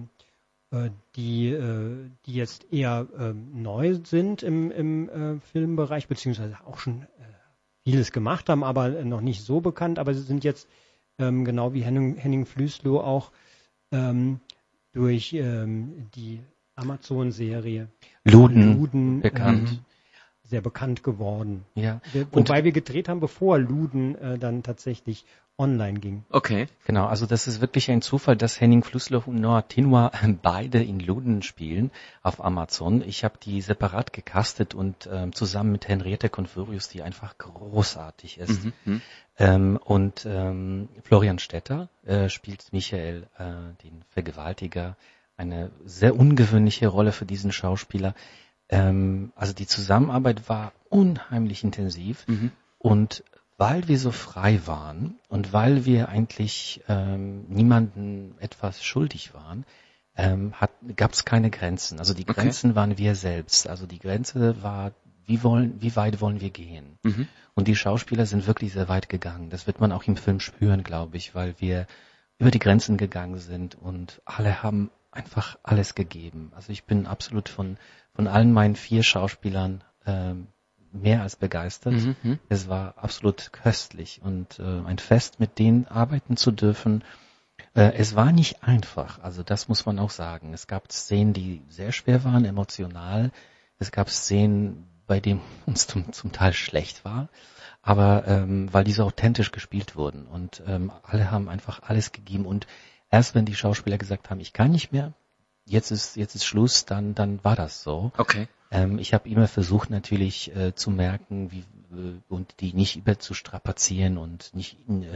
die jetzt eher neu sind im Filmbereich, beziehungsweise auch schon vieles gemacht haben, aber noch nicht so bekannt. Aber sie sind jetzt genau wie Henning Flüßloh auch durch die Amazon-Serie Luden bekannt. Sehr bekannt geworden. Ja. Wobei wir gedreht haben, bevor Luden dann tatsächlich online ging. Okay. Genau, also das ist wirklich ein Zufall, dass Henning Flüßloh und Noah Tinwa beide in Luden spielen auf Amazon. Ich habe die separat gecastet und zusammen mit Henriette Confurius, die einfach großartig ist. Und Florian Stetter spielt Michael, den Vergewaltiger. Eine sehr ungewöhnliche Rolle für diesen Schauspieler. Also die Zusammenarbeit war unheimlich intensiv und Weil wir so frei waren und weil wir eigentlich niemandem etwas schuldig waren, gab es keine Grenzen. Also die Grenzen waren wir selbst. Also die Grenze war, wie weit wollen wir gehen? Mhm. Und die Schauspieler sind wirklich sehr weit gegangen. Das wird man auch im Film spüren, glaube ich, weil wir über die Grenzen gegangen sind und alle haben einfach alles gegeben. Also ich bin absolut von allen meinen 4 Schauspielern mehr als begeistert. Mhm. Es war absolut köstlich und ein Fest, mit denen arbeiten zu dürfen. Es war nicht einfach, also das muss man auch sagen. Es gab Szenen, die sehr schwer waren, emotional. Es gab Szenen, bei denen uns zum Teil schlecht war, aber weil die so authentisch gespielt wurden und alle haben einfach alles gegeben und erst wenn die Schauspieler gesagt haben, ich kann nicht mehr, jetzt ist Schluss, dann war das so. Okay. Ich habe immer versucht natürlich zu merken, und die nicht überzustrapazieren und nicht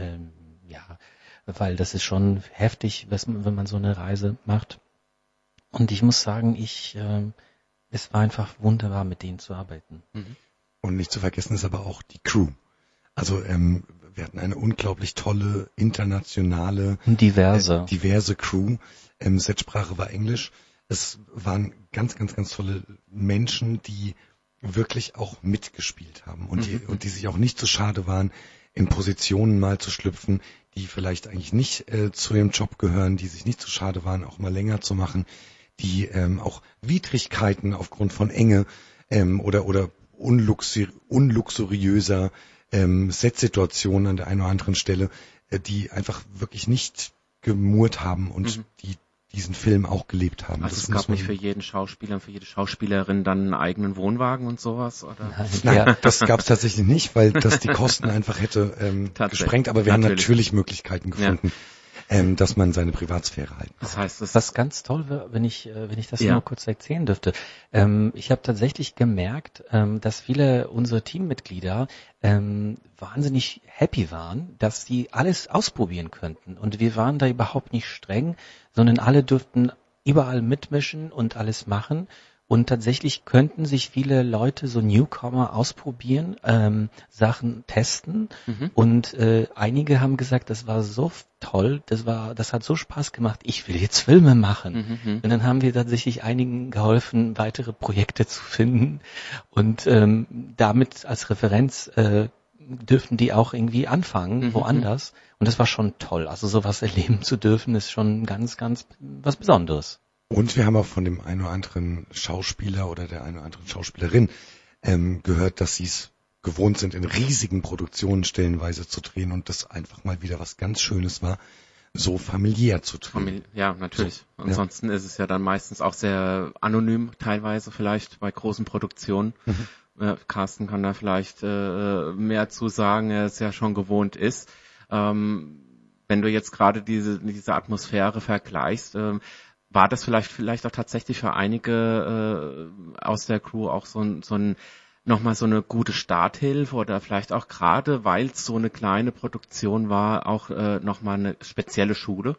weil das ist schon heftig, wenn man so eine Reise macht. Und ich muss sagen, es war einfach wunderbar, mit denen zu arbeiten. Und nicht zu vergessen ist aber auch die Crew. Also wir hatten eine unglaublich tolle, internationale, diverse Crew. Setsprache war Englisch. Es waren ganz, ganz, ganz tolle Menschen, die wirklich auch mitgespielt haben und die sich auch nicht so schade waren, in Positionen mal zu schlüpfen, die vielleicht eigentlich nicht zu ihrem Job gehören, die sich nicht so schade waren, auch mal länger zu machen, die auch Widrigkeiten aufgrund von Enge oder unluxuriöser Setsituationen an der einen oder anderen Stelle, die einfach wirklich nicht gemurrt haben und die diesen Film auch gelebt haben. Also es gab nicht für jeden Schauspieler und für jede Schauspielerin dann einen eigenen Wohnwagen und sowas, oder? Nein, das gab es tatsächlich nicht, weil das die Kosten einfach hätte gesprengt, aber wir haben natürlich Möglichkeiten gefunden, dass man seine Privatsphäre halten kann. Das heißt, was ganz toll wäre, wenn ich das nur kurz erzählen dürfte. Ich habe tatsächlich gemerkt, dass viele unserer Teammitglieder wahnsinnig happy waren, dass sie alles ausprobieren könnten. Und wir waren da überhaupt nicht streng, sondern alle durften überall mitmischen und alles machen. Und tatsächlich könnten sich viele Leute, so Newcomer, ausprobieren, Sachen testen. Und einige haben gesagt, das war so toll, das hat so Spaß gemacht, ich will jetzt Filme machen. Und dann haben wir tatsächlich einigen geholfen, weitere Projekte zu finden. Und damit als Referenz dürften die auch irgendwie anfangen, woanders. Und das war schon toll. Also sowas erleben zu dürfen, ist schon ganz, ganz was Besonderes. Und wir haben auch von dem einen oder anderen Schauspieler oder der einen oder anderen Schauspielerin gehört, dass sie es gewohnt sind, in riesigen Produktionen stellenweise zu drehen und das einfach mal wieder was ganz Schönes war, so familiär zu drehen. Ja, natürlich. So, ansonsten ist es ja dann meistens auch sehr anonym, teilweise vielleicht bei großen Produktionen. Carsten kann da vielleicht mehr zu sagen, er es ja schon gewohnt ist. Wenn du jetzt gerade diese Atmosphäre vergleichst, war das vielleicht auch tatsächlich für einige aus der Crew auch so ein nochmal so eine gute Starthilfe oder vielleicht auch gerade, weil es so eine kleine Produktion war, auch nochmal eine spezielle Schule?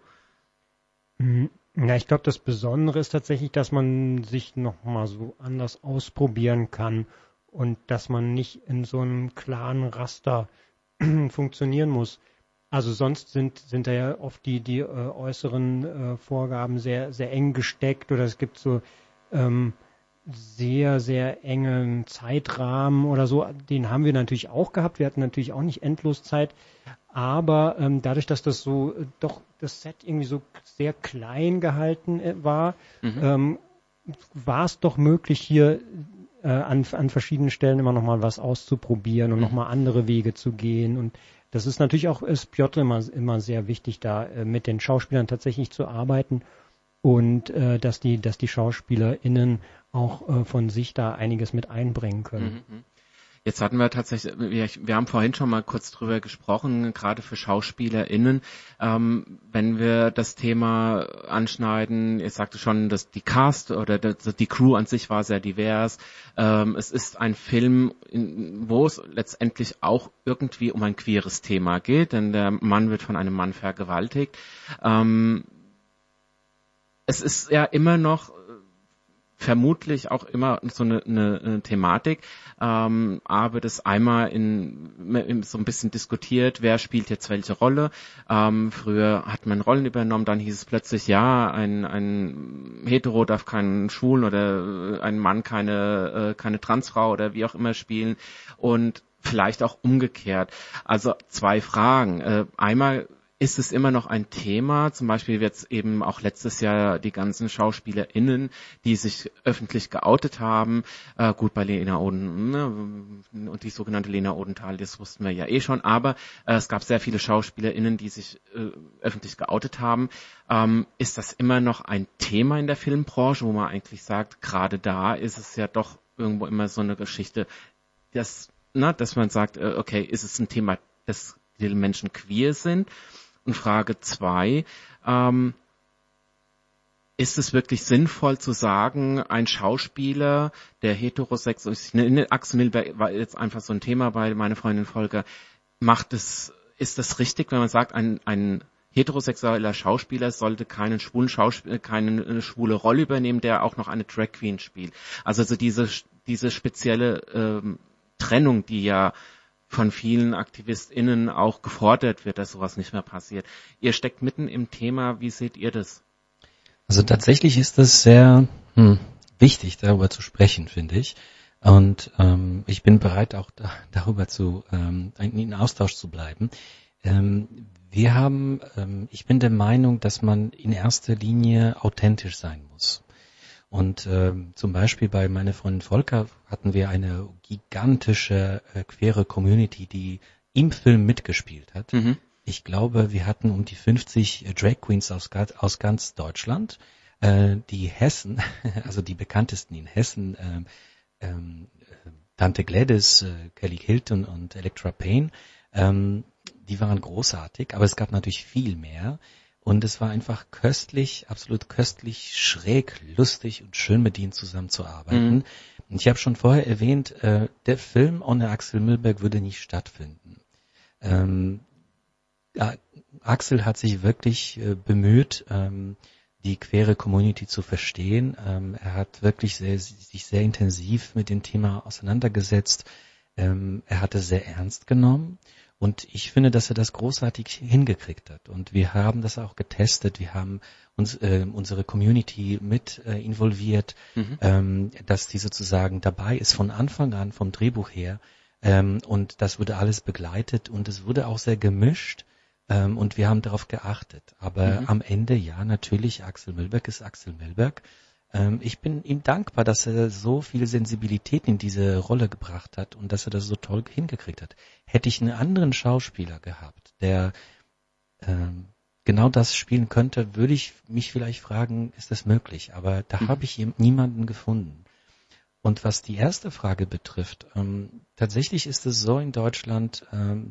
Ja, ich glaube, das Besondere ist tatsächlich, dass man sich nochmal so anders ausprobieren kann und dass man nicht in so einem klaren Raster funktionieren muss. Also sonst sind da ja oft die äußeren Vorgaben sehr, sehr eng gesteckt oder es gibt so sehr, sehr engen Zeitrahmen oder so. Den haben wir natürlich auch gehabt. Wir hatten natürlich auch nicht endlos Zeit. Aber dadurch, dass das so doch das Set irgendwie so sehr klein gehalten war, war es doch möglich, hier an verschiedenen Stellen immer noch mal was auszuprobieren und noch mal andere Wege zu gehen. Und das ist natürlich auch Piotr immer sehr wichtig, da mit den Schauspielern tatsächlich zu arbeiten und dass die SchauspielerInnen auch von sich da einiges mit einbringen können. Jetzt hatten wir tatsächlich, wir haben vorhin schon mal kurz drüber gesprochen, gerade für SchauspielerInnen, wenn wir das Thema anschneiden, ich sagte schon, dass die Cast oder die Crew an sich war sehr divers. Es ist ein Film, wo es letztendlich auch irgendwie um ein queeres Thema geht, denn der Mann wird von einem Mann vergewaltigt. Es ist ja immer noch vermutlich auch immer so eine Thematik, aber das einmal so ein bisschen diskutiert, wer spielt jetzt welche Rolle. Früher hat man Rollen übernommen, dann hieß es plötzlich, ja, ein Hetero darf keinen Schwulen oder ein Mann keine Transfrau oder wie auch immer spielen und vielleicht auch umgekehrt. Also 2 Fragen. Einmal, ist es immer noch ein Thema, zum Beispiel jetzt eben auch letztes Jahr die ganzen SchauspielerInnen, die sich öffentlich geoutet haben, gut bei Lena Oden, ne, und die sogenannte Lena Odenthal, das wussten wir ja eh schon, aber es gab sehr viele SchauspielerInnen, die sich öffentlich geoutet haben. Ist das immer noch ein Thema in der Filmbranche, wo man eigentlich sagt, gerade da ist es ja doch irgendwo immer so eine Geschichte, dass man sagt, okay, ist es ein Thema, dass die Menschen queer sind? Und Frage 2, ist es wirklich sinnvoll zu sagen, ein Schauspieler, der heterosexuell ist, Axel Milberg war jetzt einfach so ein Thema bei meiner Freundin Volker, ist das richtig, wenn man sagt, ein heterosexueller Schauspieler sollte keine schwule Rolle übernehmen, der auch noch eine Drag Queen spielt? Also diese spezielle Trennung, die ja von vielen AktivistInnen auch gefordert wird, dass sowas nicht mehr passiert. Ihr steckt mitten im Thema, wie seht ihr das? Also tatsächlich ist es sehr wichtig, darüber zu sprechen, finde ich. Und ich bin bereit, auch darüber in Austausch zu bleiben. Ich bin der Meinung, dass man in erster Linie authentisch sein muss. Und zum Beispiel bei meiner Freundin Volker hatten wir eine gigantische queere Community, die im Film mitgespielt hat. Mhm. Ich glaube, wir hatten um die 50 Drag Queens aus ganz Deutschland. Die Hessen, also die bekanntesten in Hessen, Tante Gladys, Kelly Hilton und Electra Payne, die waren großartig, aber es gab natürlich viel mehr. Und es war einfach köstlich, absolut köstlich, schräg, lustig und schön mit ihnen zusammenzuarbeiten. Mhm. Und ich habe schon vorher erwähnt, der Film ohne Axel Milberg würde nicht stattfinden. Axel hat sich wirklich bemüht, die queere Community zu verstehen. Er hat wirklich sich sehr intensiv mit dem Thema auseinandergesetzt. Er hat es sehr ernst genommen. Und ich finde, dass er das großartig hingekriegt hat. Und wir haben das auch getestet. Wir haben unsere Community mit involviert, dass die sozusagen dabei ist von Anfang an, vom Drehbuch her. Und das wurde alles begleitet und es wurde auch sehr gemischt. Und wir haben darauf geachtet. Aber am Ende, ja, natürlich, Axel Milberg ist Axel Milberg. Ich bin ihm dankbar, dass er so viel Sensibilität in diese Rolle gebracht hat und dass er das so toll hingekriegt hat. Hätte ich einen anderen Schauspieler gehabt, der genau das spielen könnte, würde ich mich vielleicht fragen, ist das möglich? Aber da habe ich niemanden gefunden. Und was die erste Frage betrifft, tatsächlich ist es so in Deutschland,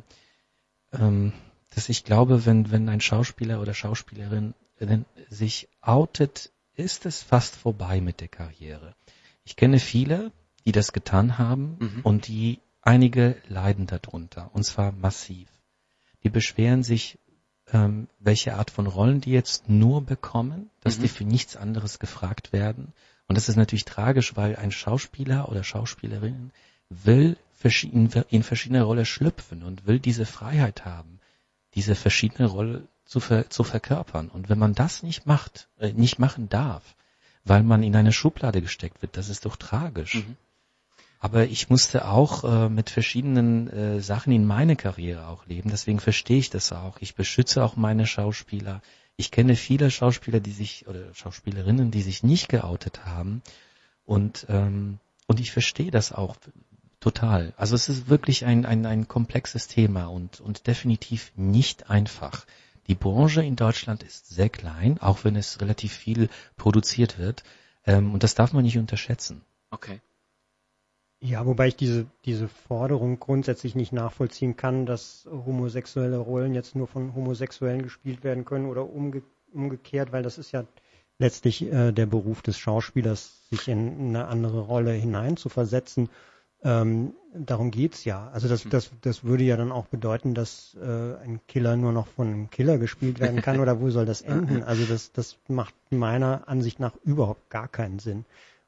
dass ich glaube, wenn ein Schauspieler oder Schauspielerin sich outet, ist es fast vorbei mit der Karriere. Ich kenne viele, die das getan haben und einige leiden darunter, und zwar massiv. Die beschweren sich, welche Art von Rollen die jetzt nur bekommen, dass die für nichts anderes gefragt werden. Und das ist natürlich tragisch, weil ein Schauspieler oder Schauspielerin will in verschiedene Rollen schlüpfen und will diese Freiheit haben, diese verschiedene Rolle zu verkörpern. Und wenn man das nicht machen darf, weil man in eine Schublade gesteckt wird, das ist doch tragisch. Aber ich musste auch mit verschiedenen Sachen in meine Karriere auch leben, deswegen verstehe ich das auch. Ich beschütze auch meine Schauspieler. Ich kenne viele Schauspieler, oder Schauspielerinnen, die sich nicht geoutet haben. Und ich verstehe das auch total. Also es ist wirklich ein komplexes Thema und definitiv nicht einfach. Die Branche in Deutschland ist sehr klein, auch wenn es relativ viel produziert wird. Und das darf man nicht unterschätzen. Okay. Ja, wobei ich diese Forderung grundsätzlich nicht nachvollziehen kann, dass homosexuelle Rollen jetzt nur von Homosexuellen gespielt werden können oder umgekehrt, weil das ist ja letztlich der Beruf des Schauspielers, sich in eine andere Rolle hineinzuversetzen. Darum geht's ja. Also das würde ja dann auch bedeuten, dass ein Killer nur noch von einem Killer gespielt werden kann, oder wo soll das enden? Also das macht meiner Ansicht nach überhaupt gar keinen Sinn.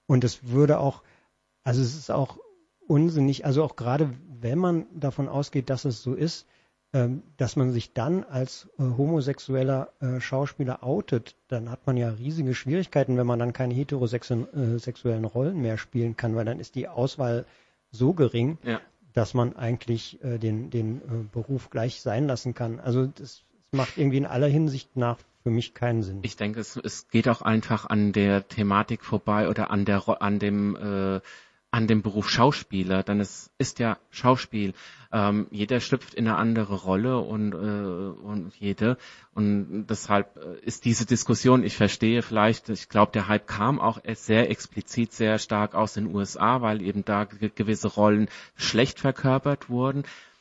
Und es würde auch, also es ist auch unsinnig, also auch gerade wenn man davon ausgeht, dass es so ist, dass man sich dann als homosexueller Schauspieler outet, dann hat man ja riesige Schwierigkeiten, wenn man dann keine heterosexuellen Rollen mehr spielen kann, weil dann ist die Auswahl so gering, dass man eigentlich den Beruf gleich sein lassen kann. Also das macht irgendwie in aller Hinsicht nach für mich keinen Sinn. Ich denke, es geht auch einfach an der Thematik vorbei oder an dem Beruf Schauspieler, denn es ist ja Schauspiel. Jeder schlüpft in eine andere Rolle und deshalb ist diese Diskussion, ich verstehe vielleicht, ich glaube, der Hype kam auch sehr explizit, sehr stark aus den USA, weil eben da gewisse Rollen schlecht verkörpert wurden.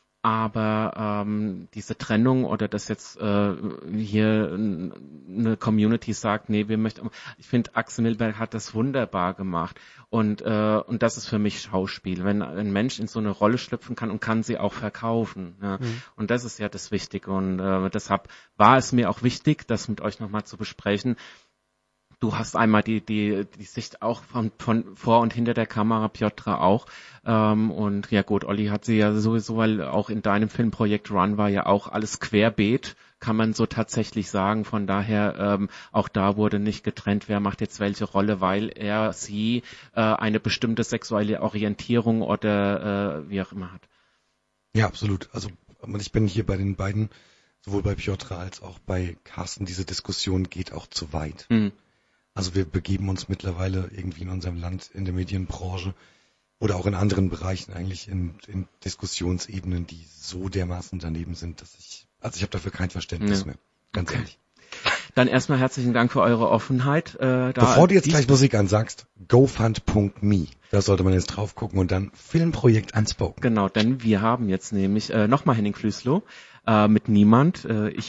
Aber diese Trennung oder dass jetzt hier eine Community sagt, nee, ich finde, Axel Milberg hat das wunderbar gemacht und das ist für mich Schauspiel, wenn ein Mensch in so eine Rolle schlüpfen kann und kann sie auch verkaufen. Ja. Und das ist ja das Wichtige und deshalb war es mir auch wichtig, das mit euch nochmal zu besprechen. Du hast einmal die Sicht auch von vor und hinter der Kamera, Piotr auch. Und ja gut, Olli hat sie ja sowieso, weil auch in deinem Filmprojekt Run war ja auch alles querbeet, kann man so tatsächlich sagen. Von daher, auch da wurde nicht getrennt, wer macht jetzt welche Rolle, weil sie eine bestimmte sexuelle Orientierung oder wie auch immer hat. Ja, absolut. Also ich bin hier bei den beiden, sowohl bei Piotr als auch bei Carsten, diese Diskussion geht auch zu weit. Also wir begeben uns mittlerweile irgendwie in unserem Land in der Medienbranche oder auch in anderen Bereichen eigentlich in Diskussionsebenen, die so dermaßen daneben sind, dass ich habe dafür kein Verständnis mehr. Ganz ehrlich. Dann erstmal herzlichen Dank für eure Offenheit. Bevor du jetzt gleich Musik ansagst, gofund.me, da sollte man jetzt drauf gucken und dann Filmprojekt Unspoken. Genau, denn wir haben jetzt nämlich nochmal Henning Flüßlow mit Niemand.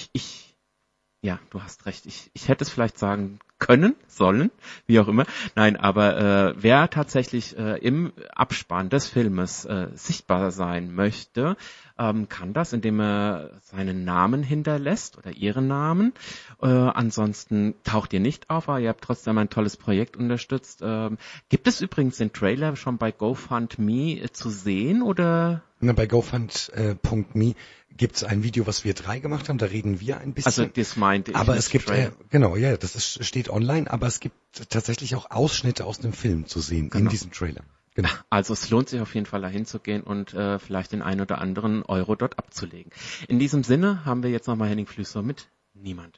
Ja, du hast recht. Ich hätte es vielleicht sagen können, sollen, wie auch immer. Nein, aber wer tatsächlich im Abspann des Filmes sichtbar sein möchte, kann das, indem er seinen Namen hinterlässt oder ihren Namen. Ansonsten taucht ihr nicht auf, aber ihr habt trotzdem ein tolles Projekt unterstützt. Gibt es übrigens den Trailer schon bei GoFundMe zu sehen oder? Bei gofund.me gibt es ein Video, was wir 3 gemacht haben, da reden wir ein bisschen. Also das meinte ich. Aber es gibt, steht online, aber es gibt tatsächlich auch Ausschnitte aus dem Film zu sehen in diesem Trailer. Genau. Also es lohnt sich auf jeden Fall dahin zu gehen und vielleicht den einen oder anderen Euro dort abzulegen. In diesem Sinne haben wir jetzt nochmal Henning Flüßlow mit Niemand.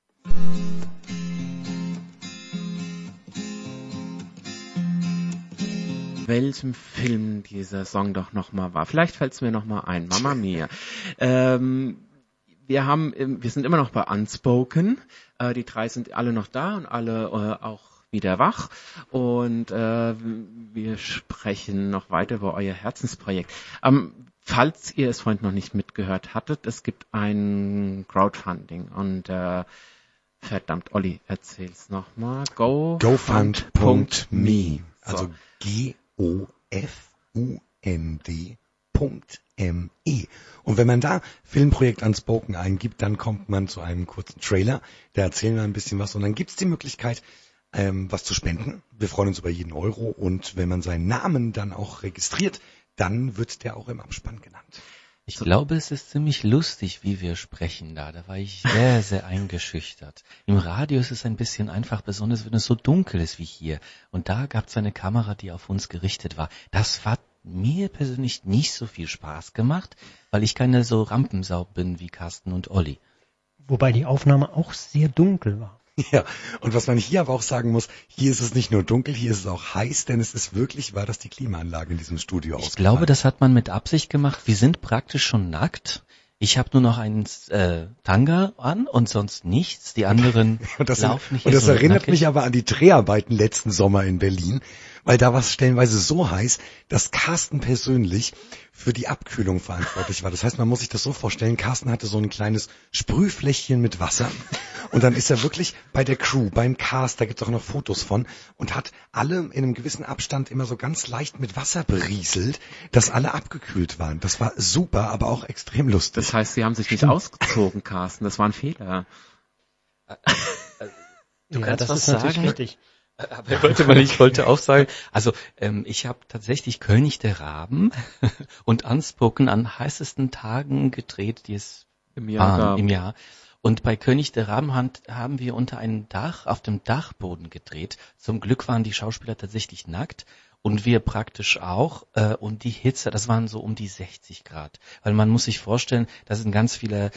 Welchem Film dieser Song doch nochmal war. Vielleicht fällt es mir nochmal ein. Mamma Mia. Wir sind immer noch bei Unspoken. Die 3 sind alle noch da und alle auch wieder wach. Und wir sprechen noch weiter über euer Herzensprojekt. Falls ihr es vorhin noch nicht mitgehört hattet, es gibt ein Crowdfunding und verdammt, Olli, erzähl's nochmal. gofund.me. Also GOFUND.me. Und wenn man da Filmprojekt Unspoken eingibt, dann kommt man zu einem kurzen Trailer, da erzählen wir ein bisschen was und dann gibt's die Möglichkeit, was zu spenden. Wir freuen uns über jeden Euro und wenn man seinen Namen dann auch registriert, dann wird der auch im Abspann genannt. Ich glaube, es ist ziemlich lustig, wie wir sprechen da. Da war ich sehr, sehr eingeschüchtert. Im Radio ist es ein bisschen einfach, besonders wenn es so dunkel ist wie hier. Und da gab es eine Kamera, die auf uns gerichtet war. Das hat mir persönlich nicht so viel Spaß gemacht, weil ich keine so Rampensau bin wie Carsten und Olli. Wobei die Aufnahme auch sehr dunkel war. Ja, und was man hier aber auch sagen muss, hier ist es nicht nur dunkel, hier ist es auch heiß, denn es ist wirklich wahr, dass die Klimaanlage in diesem Studio ausgefallen ist. Ich glaube, das hat man mit Absicht gemacht. Wir sind praktisch schon nackt. Ich habe nur noch einen Tanga an und sonst nichts. Die anderen laufen nicht. Und das so erinnert nackig. mich aber an die Dreharbeiten letzten Sommer in Berlin, weil da war es stellenweise so heiß, dass Carsten persönlich für die Abkühlung verantwortlich war. Das heißt, man muss sich das so vorstellen, Carsten hatte so ein kleines Sprühfläschchen mit Wasser und dann ist er wirklich bei der Crew, beim Cast, da gibt's auch noch Fotos von, und hat alle in einem gewissen Abstand immer so ganz leicht mit Wasser berieselt, dass alle abgekühlt waren. Das war super, aber auch extrem lustig. Das heißt, sie haben sich nicht ausgezogen, Carsten. Das war ein Fehler. Du kannst was ist natürlich sagen. richtig. Aber ich wollte auch sagen, also ich habe tatsächlich König der Raben und Unspoken an heißesten Tagen gedreht, die es im Jahr. Und bei König der Raben haben wir unter einem Dach, auf dem Dachboden gedreht. Zum Glück waren die Schauspieler tatsächlich nackt und wir praktisch auch. Und die Hitze, das waren so um die 60 Grad. Weil man muss sich vorstellen, da sind ganz viele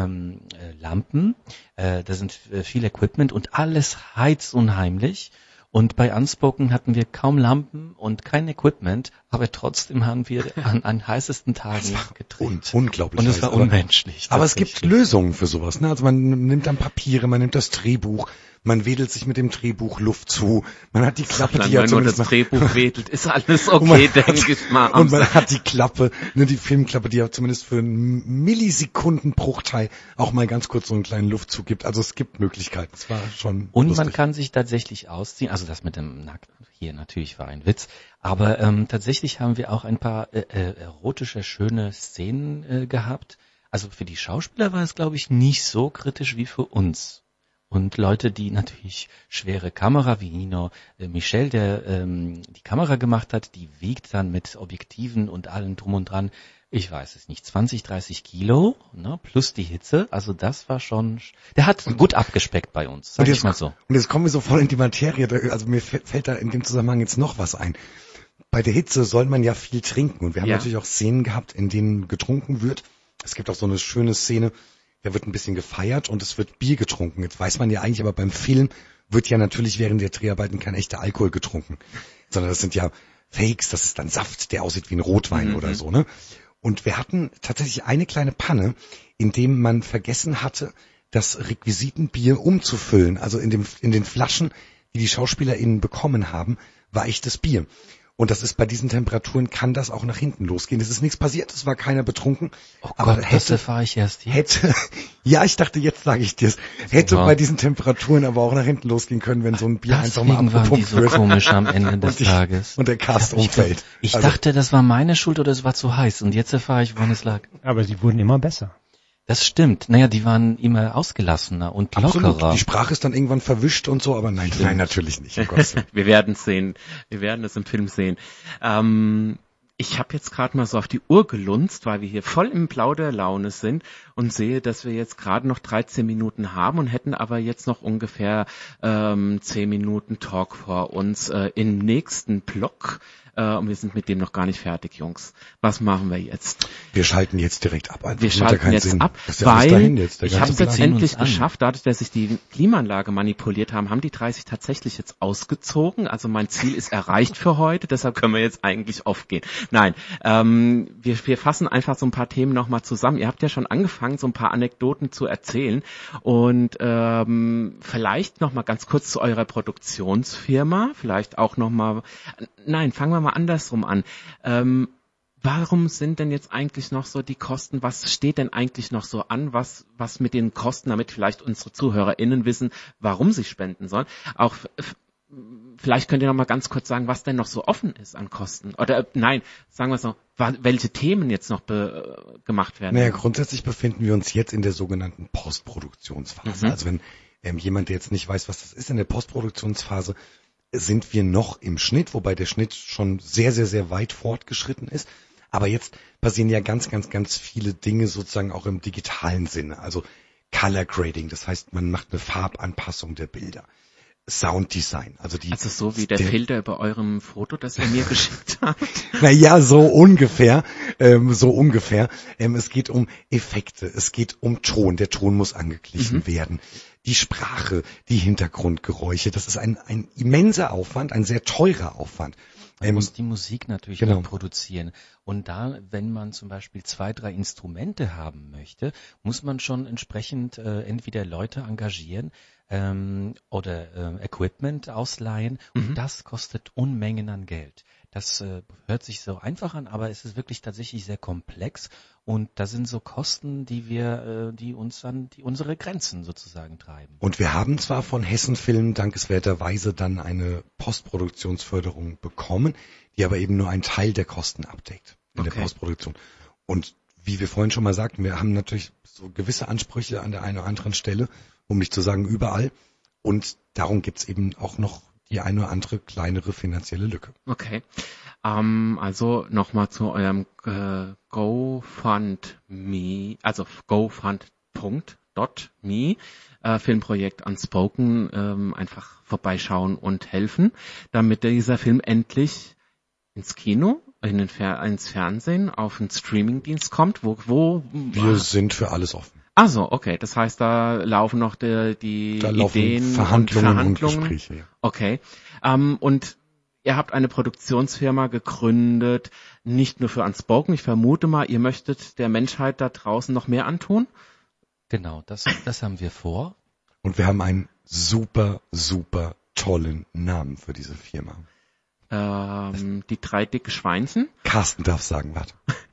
Lampen, da sind viel Equipment und alles heizt unheimlich. Und bei Unspoken hatten wir kaum Lampen und kein Equipment, aber trotzdem haben wir an heißesten Tagen gedreht. Unglaublich. Und es war unmenschlich. Aber es gibt Lösungen für sowas. Ne? Also man nimmt dann Papiere, man nimmt das Drehbuch, man wedelt sich mit dem Drehbuch Luft zu, man hat die Klappe, die ja zumindest das Drehbuch wedelt, ist alles okay, denke ich mal. Und man hat die Klappe, ne, die Filmklappe, die ja zumindest für einen Millisekundenbruchteil auch mal ganz kurz so einen kleinen Luftzug gibt. Also es gibt Möglichkeiten. Es war schon und lustig. Man kann sich tatsächlich ausziehen. Also das mit dem Nackt hier natürlich war ein Witz. Aber tatsächlich haben wir auch ein paar erotische, schöne Szenen gehabt. Also für die Schauspieler war es, glaube ich, nicht so kritisch wie für uns. Und Leute, die natürlich schwere Kamera, wie Nino Michel, der die Kamera gemacht hat, die wiegt dann mit Objektiven und allem drum und dran, ich weiß es nicht, 20, 30 Kilo, ne, plus die Hitze. Also das war schon, der hat gut abgespeckt bei uns, sag ich mal so. Und jetzt kommen wir so voll in die Materie, also mir fällt da in dem Zusammenhang jetzt noch was ein. Bei der Hitze soll man ja viel trinken und wir haben natürlich auch Szenen gehabt, in denen getrunken wird. Es gibt auch so eine schöne Szene, da wird ein bisschen gefeiert und es wird Bier getrunken. Jetzt weiß man ja eigentlich, aber beim Film wird ja natürlich während der Dreharbeiten kein echter Alkohol getrunken, sondern das sind ja Fakes, das ist dann Saft, der aussieht wie ein Rotwein oder so, ne? Und wir hatten tatsächlich eine kleine Panne, in dem man vergessen hatte, das Requisitenbier umzufüllen. Also in den Flaschen, die SchauspielerInnen bekommen haben, war echtes Bier. Und das ist bei diesen Temperaturen, kann das auch nach hinten losgehen. Es ist nichts passiert, es war keiner betrunken. Oh aber Gott, das erfahre ich erst hier. Ja, ich dachte, jetzt sage ich dir's. Hätte bei diesen Temperaturen aber auch nach hinten losgehen können, wenn so ein Bier einfach mal abgepumpt wird. So komisch am Ende des Tages. Und der Cast umfällt. Ich dachte, das war meine Schuld oder es war zu heiß. Und jetzt erfahre ich, woran es lag. Aber sie wurden immer besser. Das stimmt. Naja, die waren immer ausgelassener und lockerer. Absolut. Die Sprache ist dann irgendwann verwischt und so, aber nein, natürlich nicht. Wir werden es sehen. Wir werden es im Film sehen. Ich habe jetzt gerade mal so auf die Uhr gelunzt, weil wir hier voll im Plauderlaune sind und sehe, dass wir jetzt gerade noch 13 Minuten haben und hätten aber jetzt noch ungefähr 10 Minuten Talk vor uns im nächsten Block. Und wir sind mit dem noch gar nicht fertig, Jungs. Was machen wir jetzt? Wir schalten jetzt direkt ab. Wir schalten jetzt ab, weil ich habe es jetzt endlich geschafft. Dadurch, dass ich die Klimaanlage manipuliert habe, haben die 30 tatsächlich jetzt ausgezogen. Also mein Ziel ist erreicht für heute. Deshalb können wir jetzt eigentlich aufgehen. Nein, wir fassen einfach so ein paar Themen nochmal zusammen. Ihr habt ja schon angefangen, so ein paar Anekdoten zu erzählen. Und vielleicht nochmal ganz kurz zu eurer Produktionsfirma. Vielleicht auch nochmal... Nein, fangen wir mal andersrum an. Warum sind denn jetzt eigentlich noch so die Kosten, was steht denn eigentlich noch so an, was mit den Kosten, damit vielleicht unsere ZuhörerInnen wissen, warum sie spenden sollen? Auch vielleicht könnt ihr noch mal ganz kurz sagen, was denn noch so offen ist an Kosten. Oder nein, sagen wir es noch, welche Themen jetzt noch gemacht werden. Naja, grundsätzlich befinden wir uns jetzt in der sogenannten Postproduktionsphase. Also wenn jemand, der jetzt nicht weiß, was das ist, in der Postproduktionsphase sind wir noch im Schnitt, wobei der Schnitt schon sehr, sehr, sehr weit fortgeschritten ist. Aber jetzt passieren ja ganz, ganz, ganz viele Dinge sozusagen auch im digitalen Sinne. Also Color Grading, das heißt, man macht eine Farbanpassung der Bilder. Sounddesign, also so wie der Filter bei eurem Foto, das ihr mir geschickt habt. Naja, so ungefähr. Es geht um Effekte, es geht um Ton. Der Ton muss angeglichen werden. Die Sprache, die Hintergrundgeräusche, das ist ein immenser Aufwand, ein sehr teurer Aufwand. Man muss die Musik natürlich auch produzieren. Und da, wenn man zum Beispiel 2, 3 Instrumente haben möchte, muss man schon entsprechend entweder Leute engagieren oder Equipment ausleihen. Und das kostet Unmengen an Geld. Das hört sich so einfach an, aber es ist wirklich tatsächlich sehr komplex. Und da sind so Kosten, die unsere Grenzen sozusagen treiben. Und wir haben zwar von Hessen Film dankenswerterweise dann eine Postproduktionsförderung bekommen, die aber eben nur einen Teil der Kosten abdeckt in der Postproduktion. Und wie wir vorhin schon mal sagten, wir haben natürlich so gewisse Ansprüche an der einen oder anderen Stelle, um nicht zu sagen überall. Und darum gibt's eben auch noch die eine oder andere kleinere finanzielle Lücke. Okay. Also nochmal zu eurem GoFundMe, also GoFund.me Filmprojekt Unspoken, einfach vorbeischauen und helfen, damit dieser Film endlich ins Kino, ins Fernsehen, auf einen Streamingdienst kommt, wo wir sind für alles offen. Also, okay, das heißt, da laufen noch die Ideen Verhandlungen und Gespräche. Ja. Okay, und ihr habt eine Produktionsfirma gegründet, nicht nur für Unspoken. Ich vermute mal, ihr möchtet der Menschheit da draußen noch mehr antun? Genau, das haben wir vor. Und wir haben einen super, super tollen Namen für diese Firma. Die 3 dicke Schweinchen? Carsten darf sagen, warte.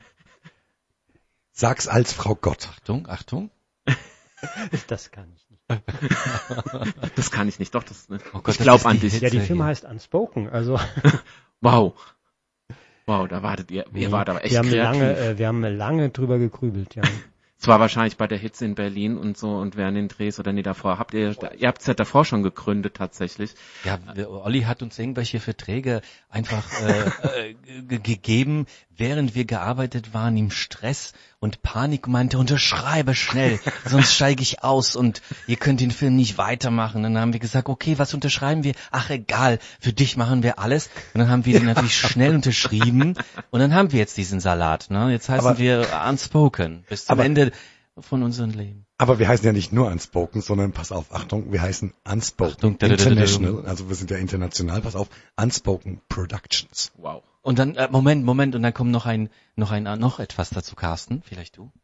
Sag's als Frau Gott. Achtung. Das kann ich nicht. Das kann ich nicht, doch. Oh Gott, ich glaube an dich. Ja, die Firma heißt Unspoken, also. Wow, da wartet ihr. Ihr wart aber echt kreativ. Wir haben lange drüber gegrübelt, ja. Es war wahrscheinlich bei der Hitze in Berlin und so und während den Drehs oder davor. Ihr habt es ja davor schon gegründet tatsächlich. Ja, Olli hat uns irgendwelche Verträge einfach gegeben, während wir gearbeitet waren, im Stress und Panik, meinte, unterschreibe schnell, sonst steige ich aus und ihr könnt den Film nicht weitermachen. Und dann haben wir gesagt, okay, was unterschreiben wir? Ach egal, für dich machen wir alles. Und dann haben wir den natürlich schnell unterschrieben und dann haben wir jetzt diesen Salat. Ne? Jetzt heißen wir Unspoken bis zum Ende von unserem Leben. Aber wir heißen ja nicht nur Unspoken, sondern pass auf, Achtung, wir heißen Unspoken International, also wir sind ja international, pass auf, Unspoken Productions. Wow. Und dann, Moment, und dann kommt noch etwas dazu, Carsten, vielleicht du?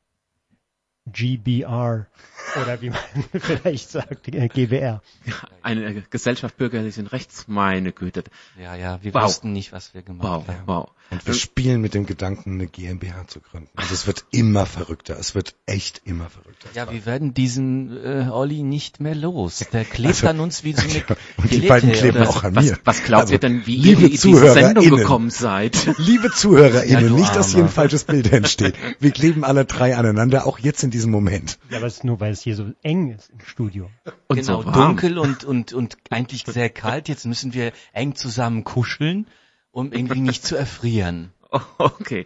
GBR oder wie man vielleicht sagt, GBR. Eine Gesellschaft bürgerlichen Rechts, meine Güte. Ja, wir wussten nicht, was wir gemacht haben. Wow. Und wir spielen mit dem Gedanken, eine GmbH zu gründen. Also es wird immer verrückter, es wird echt immer verrückter. Ja, wir werden diesen Olli nicht mehr los. Der klebt an uns wie so eine und die beiden kleben auch an mir. Was glaubt ihr denn, wie ihr in diese Sendung gekommen seid? Liebe ZuhörerInnen, nicht, dass hier ein falsches Bild entsteht. Wir kleben alle 3 aneinander, auch jetzt in diesem Moment. Ja, aber es ist nur, weil es hier so eng ist im Studio. Und genau, so dunkel und eigentlich sehr kalt. Jetzt müssen wir eng zusammen kuscheln, um irgendwie nicht zu erfrieren. Okay.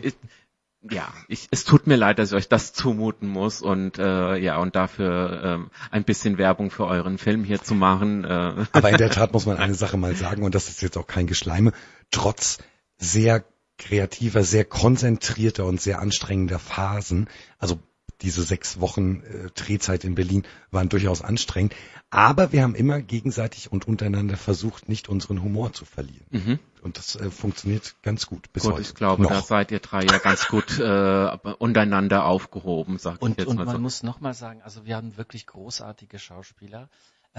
Es tut mir leid, dass ich euch das zumuten muss und und dafür ein bisschen Werbung für euren Film hier zu machen. Aber in der Tat muss man eine Sache mal sagen, und das ist jetzt auch kein Geschleime, trotz sehr kreativer, sehr konzentrierter und sehr anstrengender Phasen, also diese 6 Wochen Drehzeit in Berlin waren durchaus anstrengend, aber wir haben immer gegenseitig und untereinander versucht, nicht unseren Humor zu verlieren. Mhm. Und das funktioniert ganz gut bis heute. Ich glaube, da seid ihr 3 ja ganz gut untereinander aufgehoben, sag ich jetzt mal so. Und man muss nochmal sagen, also wir haben wirklich großartige Schauspieler,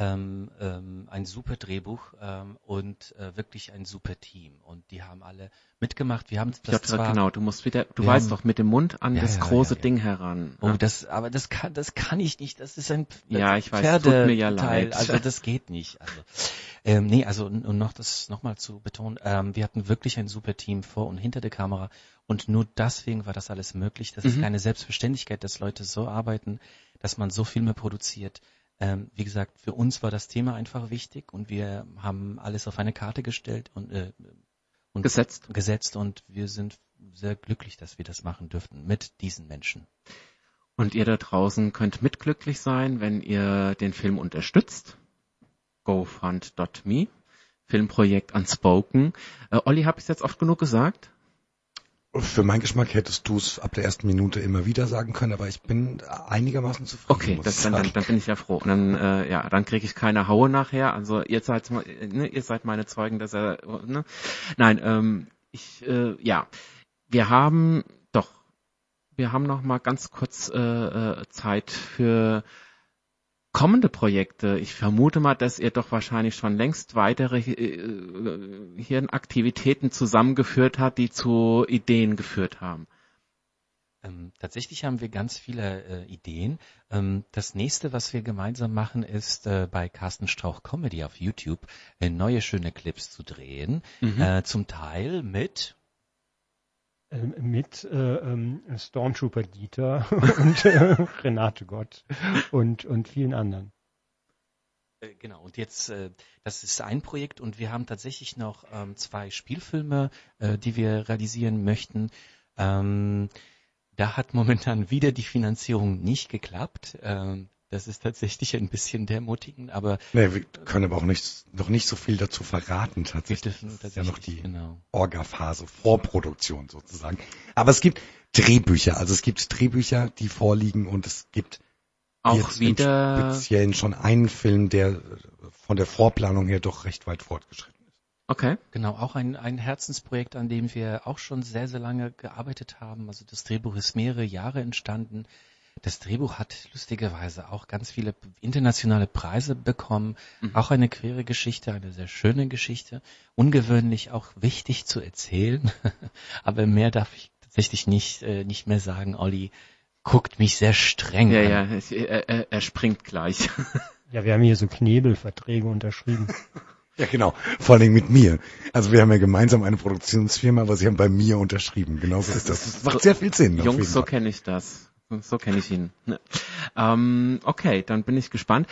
ein super Drehbuch und wirklich ein super Team. Und die haben alle mitgemacht. Wir haben das genau, du weißt doch, mit dem Mund an das große Ding heran. Oh, das kann ich nicht. Das ist ein ich weiß, tut mir ja leid. Also das geht nicht. Also, um noch mal zu betonen, wir hatten wirklich ein super Team vor und hinter der Kamera. Und nur deswegen war das alles möglich. Das ist keine Selbstverständlichkeit, dass Leute so arbeiten, dass man so Filme produziert. Wie gesagt, für uns war das Thema einfach wichtig und wir haben alles auf eine Karte gestellt und gesetzt und wir sind sehr glücklich, dass wir das machen dürften mit diesen Menschen. Und ihr da draußen könnt mitglücklich sein, wenn ihr den Film unterstützt. GoFund.me, Filmprojekt Unspoken. Olli, habe ich es jetzt oft genug gesagt? Für meinen Geschmack hättest du es ab der ersten Minute immer wieder sagen können, aber ich bin einigermaßen zufrieden. Okay, dann bin ich ja froh. Und dann kriege ich keine Haue nachher. Also ihr seid meine Zeugen, dass er. Ne? Nein, wir haben noch mal ganz kurz Zeit für kommende Projekte. Ich vermute mal, dass ihr doch wahrscheinlich schon längst weitere Hirnaktivitäten zusammengeführt habt, die zu Ideen geführt haben. Tatsächlich haben wir ganz viele Ideen. Das nächste, was wir gemeinsam machen, ist bei Carsten Strauch Comedy auf YouTube neue schöne Clips zu drehen. Zum Teil mit Stormtrooper Dieter und Renate Gott und vielen anderen. Genau, und jetzt, das ist ein Projekt und wir haben tatsächlich noch 2 Spielfilme, die wir realisieren möchten. Da hat momentan wieder die Finanzierung nicht geklappt. Das ist tatsächlich ein bisschen demutigend, aber... Nee, wir können aber auch noch nicht so viel dazu verraten tatsächlich. Das ist ja noch die Orga-Phase, Vorproduktion sozusagen. Aber es gibt Drehbücher, die vorliegen und es gibt auch jetzt wieder im Speziellen schon einen Film, der von der Vorplanung her doch recht weit fortgeschritten ist. Okay. Genau, auch ein Herzensprojekt, an dem wir auch schon sehr, sehr lange gearbeitet haben. Also das Drehbuch ist mehrere Jahre entstanden. Das Drehbuch hat lustigerweise auch ganz viele internationale Preise bekommen. Auch eine queere Geschichte, eine sehr schöne Geschichte. Ungewöhnlich auch wichtig zu erzählen. Aber mehr darf ich tatsächlich nicht mehr sagen. Olli guckt mich sehr streng an. Ja, er springt gleich. Ja, wir haben hier so Knebelverträge unterschrieben. Ja, genau. Vor allem mit mir. Also wir haben ja gemeinsam eine Produktionsfirma, aber sie haben bei mir unterschrieben. Genau so ist das. Das macht sehr viel Sinn. Jungs, so kenne ich das. So kenne ich ihn. Okay, dann bin ich gespannt.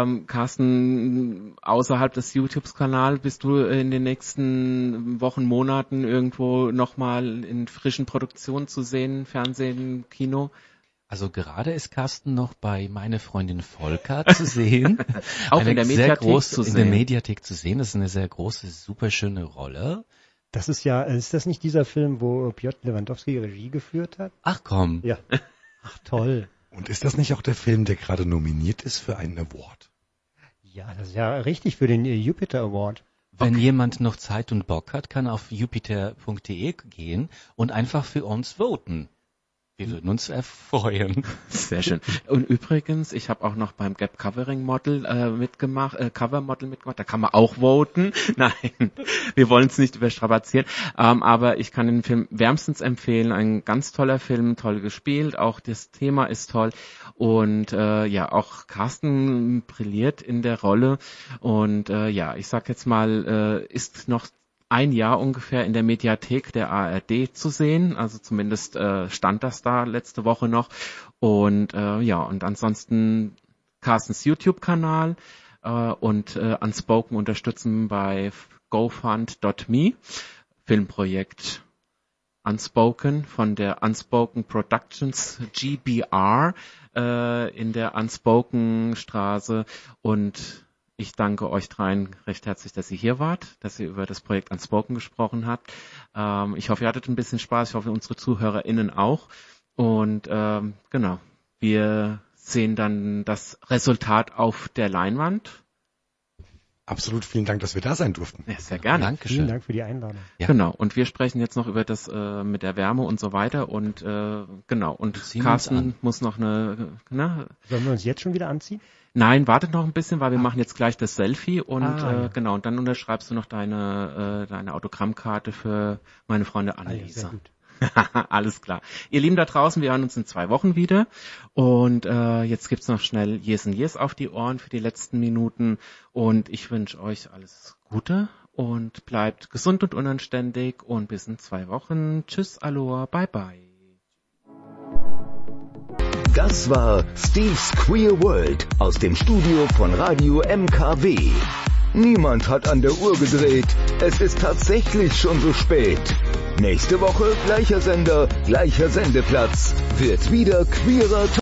Carsten, außerhalb des YouTube-Kanals bist du in den nächsten Wochen, Monaten irgendwo nochmal in frischen Produktionen zu sehen, Fernsehen, Kino? Also gerade ist Carsten noch bei Meine Freundin Volker zu sehen. Auch in der Mediathek zu sehen. In der Mediathek zu sehen. Das ist eine sehr große, super schöne Rolle. Das ist das nicht dieser Film, wo Piotr Lewandowski Regie geführt hat? Ach komm. Ja. Ach toll. Und ist das nicht auch der Film, der gerade nominiert ist für einen Award? Ja, das ist ja richtig für den Jupiter Award. Wenn jemand noch Zeit und Bock hat, kann auf jupiter.de gehen und einfach für uns voten. Wir würden uns freuen. Sehr schön. Und übrigens, ich habe auch noch beim Gap Covering Model mitgemacht, Cover Model mitgemacht. Da kann man auch voten. Nein, wir wollen es nicht überstrapazieren. Aber ich kann den Film wärmstens empfehlen. Ein ganz toller Film, toll gespielt. Auch das Thema ist toll. Und auch Carsten brilliert in der Rolle. Und ich sag jetzt mal, ist noch ein Jahr ungefähr in der Mediathek der ARD zu sehen, also zumindest stand das da letzte Woche noch und und ansonsten Carstens YouTube-Kanal und Unspoken unterstützen bei gofund.me, Filmprojekt Unspoken von der Unspoken Productions GBR in der Unspoken Straße und ich danke euch dreien recht herzlich, dass ihr hier wart, dass ihr über das Projekt Unspoken gesprochen habt. Ich hoffe, ihr hattet ein bisschen Spaß. Ich hoffe, unsere ZuhörerInnen auch. Und wir sehen dann das Resultat auf der Leinwand. Absolut, vielen Dank, dass wir da sein durften. Ja, sehr gerne. Dankeschön. Vielen Dank für die Einladung. Ja. Genau, und wir sprechen jetzt noch über das mit der Wärme und so weiter. Und und Carsten muss noch Sollen wir uns jetzt schon wieder anziehen? Nein, wartet noch ein bisschen, weil wir machen jetzt gleich das Selfie und und dann unterschreibst du noch deine Autogrammkarte für meine Freunde Anneliese. Alles klar. Ihr Lieben da draußen, wir hören uns in 2 Wochen wieder und jetzt gibt's noch schnell Yes and Yes auf die Ohren für die letzten Minuten und ich wünsche euch alles Gute und bleibt gesund und unanständig und bis in 2 Wochen. Tschüss, Aloha, bye bye. Das war Steve's Queer World aus dem Studio von Radio MKW. Niemand hat an der Uhr gedreht. Es ist tatsächlich schon so spät. Nächste Woche gleicher Sender, gleicher Sendeplatz. Wird wieder queerer